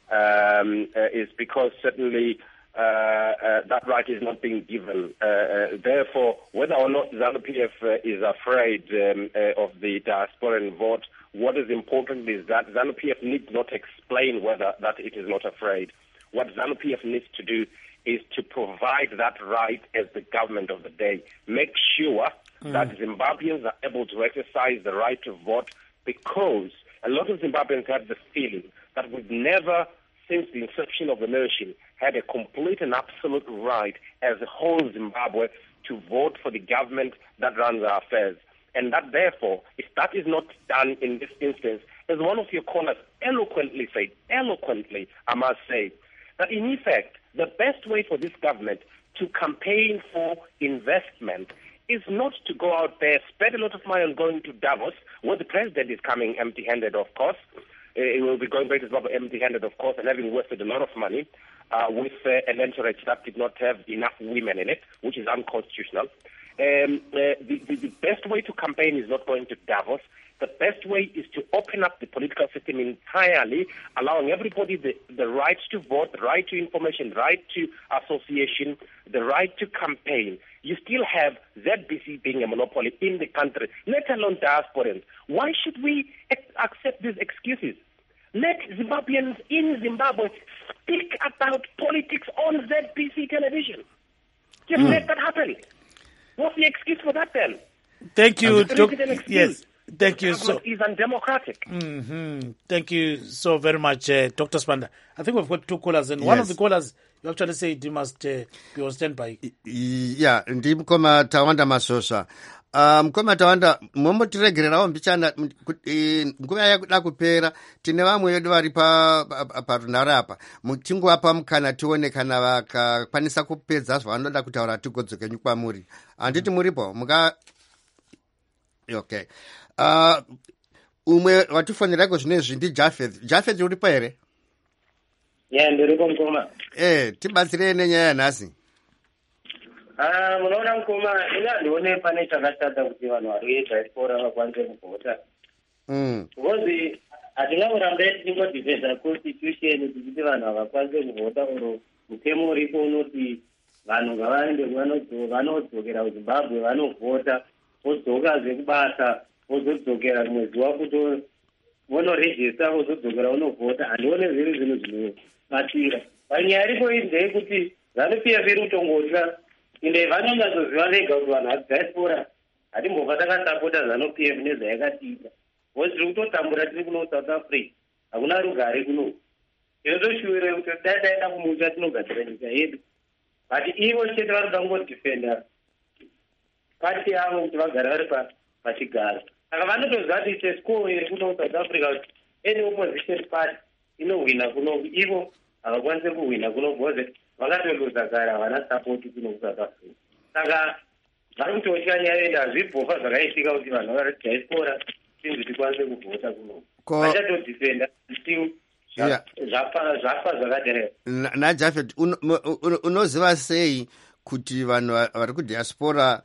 is because certainly that right is not being given. Therefore, whether or not ZANU-PF is afraid of the diasporan vote, what is important is that ZANU-PF needs not explain whether that it is not afraid. What ZANU-PF needs to do is to provide that right as the government of the day. Make sure that Zimbabweans are able to exercise the right to vote, because a lot of Zimbabweans have the feeling that we've never, since the inception of the nation, had a complete and absolute right as a whole Zimbabwe to vote for the government that runs our affairs. And that, therefore, if that is not done in this instance, as one of your callers eloquently said, I must say, that in effect, the best way for this government to campaign for investment is not to go out there, spend a lot of money on going to Davos, where the president is coming empty-handed, of course. He will be going back to Zimbabwe empty-handed, of course, and having wasted a lot of money with an entourage that did not have enough women in it, which is unconstitutional. The best way to campaign is not going to Davos. The best way is to open up the political system entirely, allowing everybody the right to vote, the right to information, the right to association, the right to campaign. You still have ZBC being a monopoly in the country, let alone diasporans. Why should we accept these excuses? Let Zimbabweans in Zimbabwe speak about politics on ZBC television. Just let that happen. What's the excuse for that then? Thank you. Yes. Thank you. So is undemocratic. Thank you so very much, Dr. Sibanda. I think we've got two callers, and one of the callers, you actually said he must be on standby. Yeah, ndimkoma Tawanda Masosha. Mkoma Tawanda, mombotiregererawo mbichana nguva yakuda kupera, tine vamwe vedu vari parunhare apa. Tingowapa mukana tione kana vakakwanisa kupedza zvavanoda kutaura tigodzokenyu kwamuri. Handiti muripo? Okay. Umwe watifonerako zvinezvi ndiJafeth. Jafeth uripo here? Yeah, ndiripo mkoma. Tibatsirei nenyaya yanhasi. Munoona mkoma, ingandione pane chakashata kuti vanhu vari kudiaspora vakwanise kuvhota. Because hatingamurambe tichingodhifenda constitution tichiti vanhu havakwanise kuvhota, oro mutemo uripo unoti vanhu ngavaende vanodzokera kuZimbabwe vanovhota, vodzokazve kubasa, vozodzokera mwedzi wakuto vonorejista, vozodzokera unovhota. Handione zviri zvinhu zvinobatsira. Panyaya iripo iyi ndeyekuti ZANU-PF iri kutongotya ende vanonyatsoziva vega kuti vanhu vadiaspora hatimbobva takasapota ZANU-PF nezvayakatiita. Because tiri kutotambura tiri kuno South Africa, hakuna rugare kuno. Tinotoshuwira kuti dai taenda kumusha tinogadzira nyika yedu. But ivo chete vari kuda kungodhifenda pati yavo kuti vagara vari pachigaro. Saka vanotoziva kuti sesco iri kuno South Africa kuti any opposition party inohwina kuno, ivo havakwanisi kuhwina kuno because vakatoluza kare havana sapoti kuno South Africa. Saka vari kutotya nyaya ende hazvibhofa zvakaitika kuti vanhu vari diaspora tinzi tikwanise kuvhota kuno. Vachatodhifenda still zvafa zvakadai. NaJafeth, unoziva sei kuti vanhu vari kudiaspora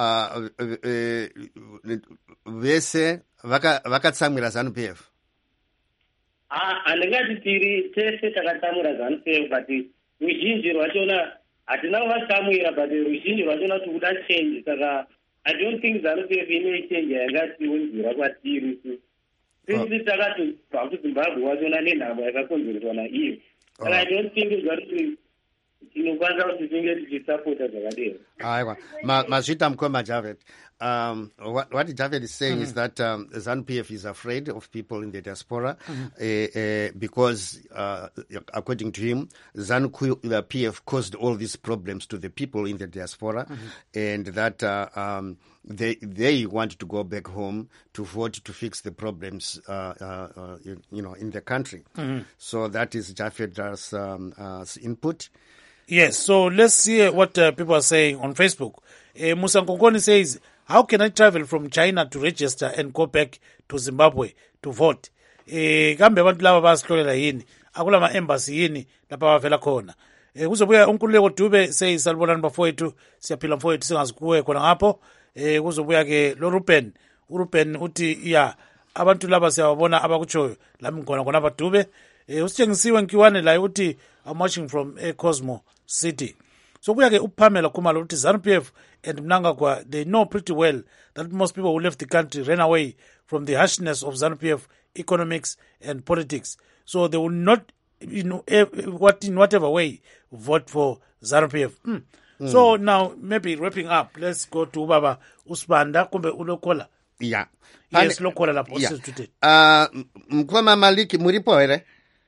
vese vakatsamwira ZANU-PF? Handingati tiri tese takatsamwira ZANU-PF, but ruzhinji rwachona hatina kuvatsamwira, but ruzhinji rwachona tikuda change. Saka I don't think ZANU-PF ine change yakatiunzira kwatiri. Since takatobva kuZimbabwe wachona nenhamo yakakonzerwa naiyo. Saka I don't think kuti tinokwanisa kuti tinge tichisapota zvakadero. Aiwa, mazvita mukoma Javed. What Javed is saying is that ZANU-PF is afraid of people in the diaspora because, according to him, ZANU-PF caused all these problems to the people in the diaspora, and that they want to go back home to vote to fix the problems, in the country. So that is Javed's input. Yes, so let's see what people are saying on Facebook. Musa Nkongoni says, how can I travel from China to register and go back to Zimbabwe to vote? kambe abantu laba basihlolela yini, akula ma-embassy yini lapha bavela khona. Kuzobuya uNkululeko Dube seyisalibonani bafowethu, siyaphila mfowethu singazi kuwe khona ngapho. Kuzobuya ke lo uRuben uthi ya abantu laba siyababona abakutshoyo lami ngona khona abadube. Usitshengisiwe Nkiwane laye uthi I'm watching from Cosmo City. So kuya ke uPamela Khumalo uthi ZANU-PF and Mnangagwa, they know pretty well that most people who left the country ran away from the harshness of ZANU-PF economics and politics. So they will not, in whatever way, vote for ZANU-PF. So now, maybe wrapping up, let's go to Baba Usbanda kumbe ulokola. Yeah. Yes, lokola la process today. Mkwama Maliki muripo ere?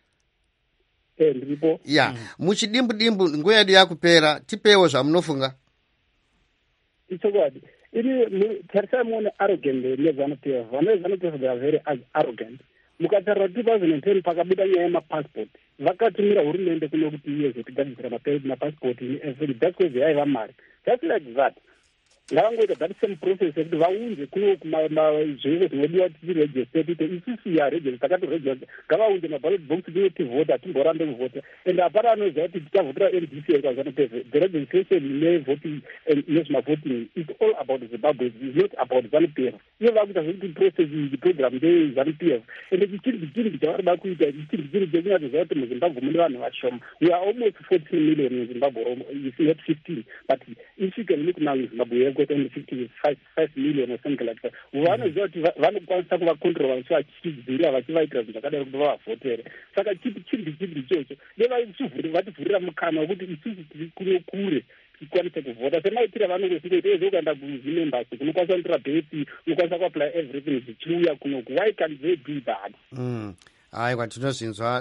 Ndipo. Yeah. Muchidimbu nguya dia kupera tipewo zvamunofunga. Ichokwadi. Ini tarisa muone arrogant le ZANU-PF. ZANU-PF they are very arrogant. Mukatarira 2010 pakabuda nyaya yemapassport. Vakatumira hurumende kuno kuti iye zvekugadzira mapassport in every that's where yaiva mari. Just like that. Ngavangoita that same process yekuti vaunze kuno zvese zvinodiwa kuti tiregister kuti isusu yaregister takatoregister ngavaunze maballot box kuti tivhota timborambe kuvhota ende hapana anoziva kuti tichavhotera NDC yakazanopeve the registration nevoting nezvimavoting is all about Zimbabwe, is not about ZANU-PF. Ivo vakuita zvekuti process iyi program ndeZANU-PF ende chichirikiri chavarida kuita chichirikiri chekunyatsoziva kuti muZimbabwe mune vanhu vashoma. We are almost 14 million in Zimbabwe, if not 15, but if you can look now in Zimbabwe got only 55 million or something like that. Vanoziva kuti vanokwanisa kuvakontrol vachivachidzira vachivaitira zvinhu zvakadai kuti vavavhotere. Saka chiri ichocho vativhurira mukana wekuti isusu tiri kuno kure tikwanise kuvhota semaitira vanongosingoita ukaenda kuzimembasi kunokwanisa kutora bheti unokwanisa kuapply everything zvichiuya kunoku. Why can't they do that? Aiwa tinozinzwa.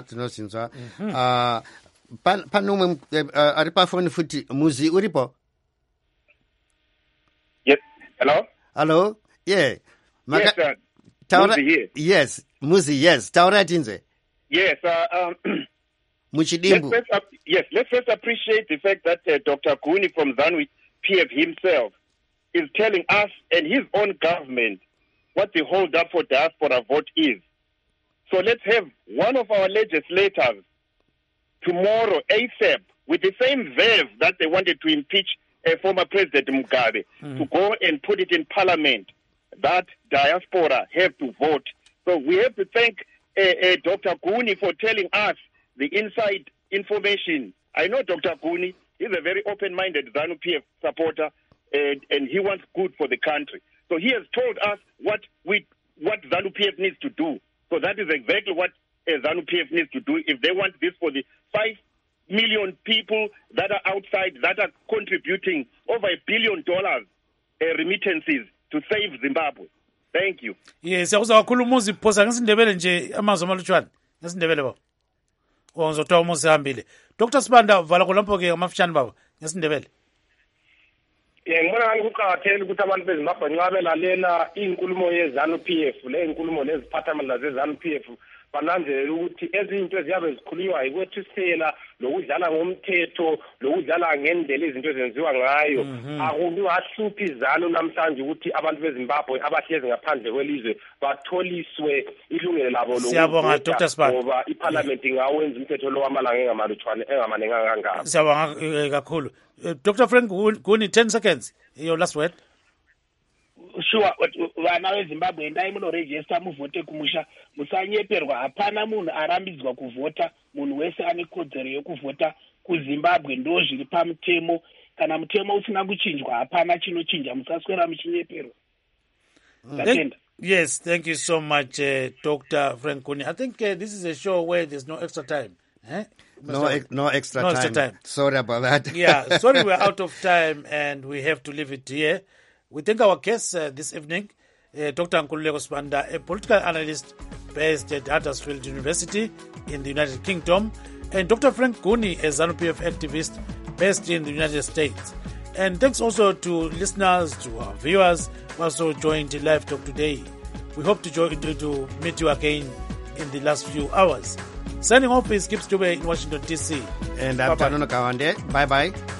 Pane umwe ari pafoni futi. Muzi uripo? Yes. Hello? Yeah. Yes, Muzi here. Yes. Muzi, yes. Taura tinze. Yes. Muchidimbu. Let's first appreciate the fact that Dr. Kuni from ZANU-PF himself is telling us and his own government what the hold up for diaspora vote is. So let's have one of our legislators tomorrow, ASAP, with the same verve that they wanted to impeach former President Mugabe, to go and put it in Parliament that diaspora have to vote. So we have to thank Dr. Kuni for telling us the inside information. I know Dr. Kuni is a very open-minded ZANU-PF supporter, and he wants good for the country. So he has told us what ZANU-PF needs to do. So that is exactly what ZANU-PF needs to do if they want this for the 5 million people that are outside that are contributing over $1 billion remittances to save Zimbabwe. Thank you. Yes, akuzakhuluma umuzi phosa ngesindebele nje amazwi amalutshwane ngesindebele baba. Ngizothiwa umuzi hambile. Dr. Sibanda vala kolompo ke amafishane baba ngesindebele. Ngibona ngani kuqakathekile ukuthi abantu beZimbabwe nxa belalela inkulumo yeZANU-PF le inkulumo leziphathamandla zeZANU-PF bananzelela ukuthi ezinto eziyabe zikhulunywa yikwethisela lokudlala ngomthetho lokudlala ngendlela izinto ezenziwa ngayo akungahluphi ZANU namhlanje ukuthi abantu beZimbabwe abahlezi ngaphandle kwelizwe batholiswe ilungelo labo lokuvota ngoba iParliament ingawenza umthetho lo wamalanga engamalutshwane engamanenga kangaka. Siyabonga kakhulu. Dr. Frank Guni, 10 seconds. Your last word. Sure, vana veZimbabwe endai munoregister muvote kumusha musanyeperwa. Hapana munhu arambidzwa kuvhota. Munhu wese ane kodzero yekuvhota kuZimbabwe. Ndo zviri pamutemo. Kana mutemo usina kuchinjwa hapana chinochinja. Musaswera muchinyeperwa. Yes, thank you so much, Dr. Frank Kuni. I think this is a show where there's no extra time. No extra time. Sorry about that. Yeah, sorry we're out of time and we have to leave it here. We thank our guests this evening, Dr. Nkululeko Sibanda, a political analyst based at Huddersfield University in the United Kingdom, and Dr. Frank Guni, a ZANU-PF activist based in the United States. And thanks also to listeners, to our viewers who also joined the live talk today. We hope to meet you again in the last few hours. Signing off is Gibbs Dube in Washington, D.C. And I'm Tanono Kawande. Bye-bye.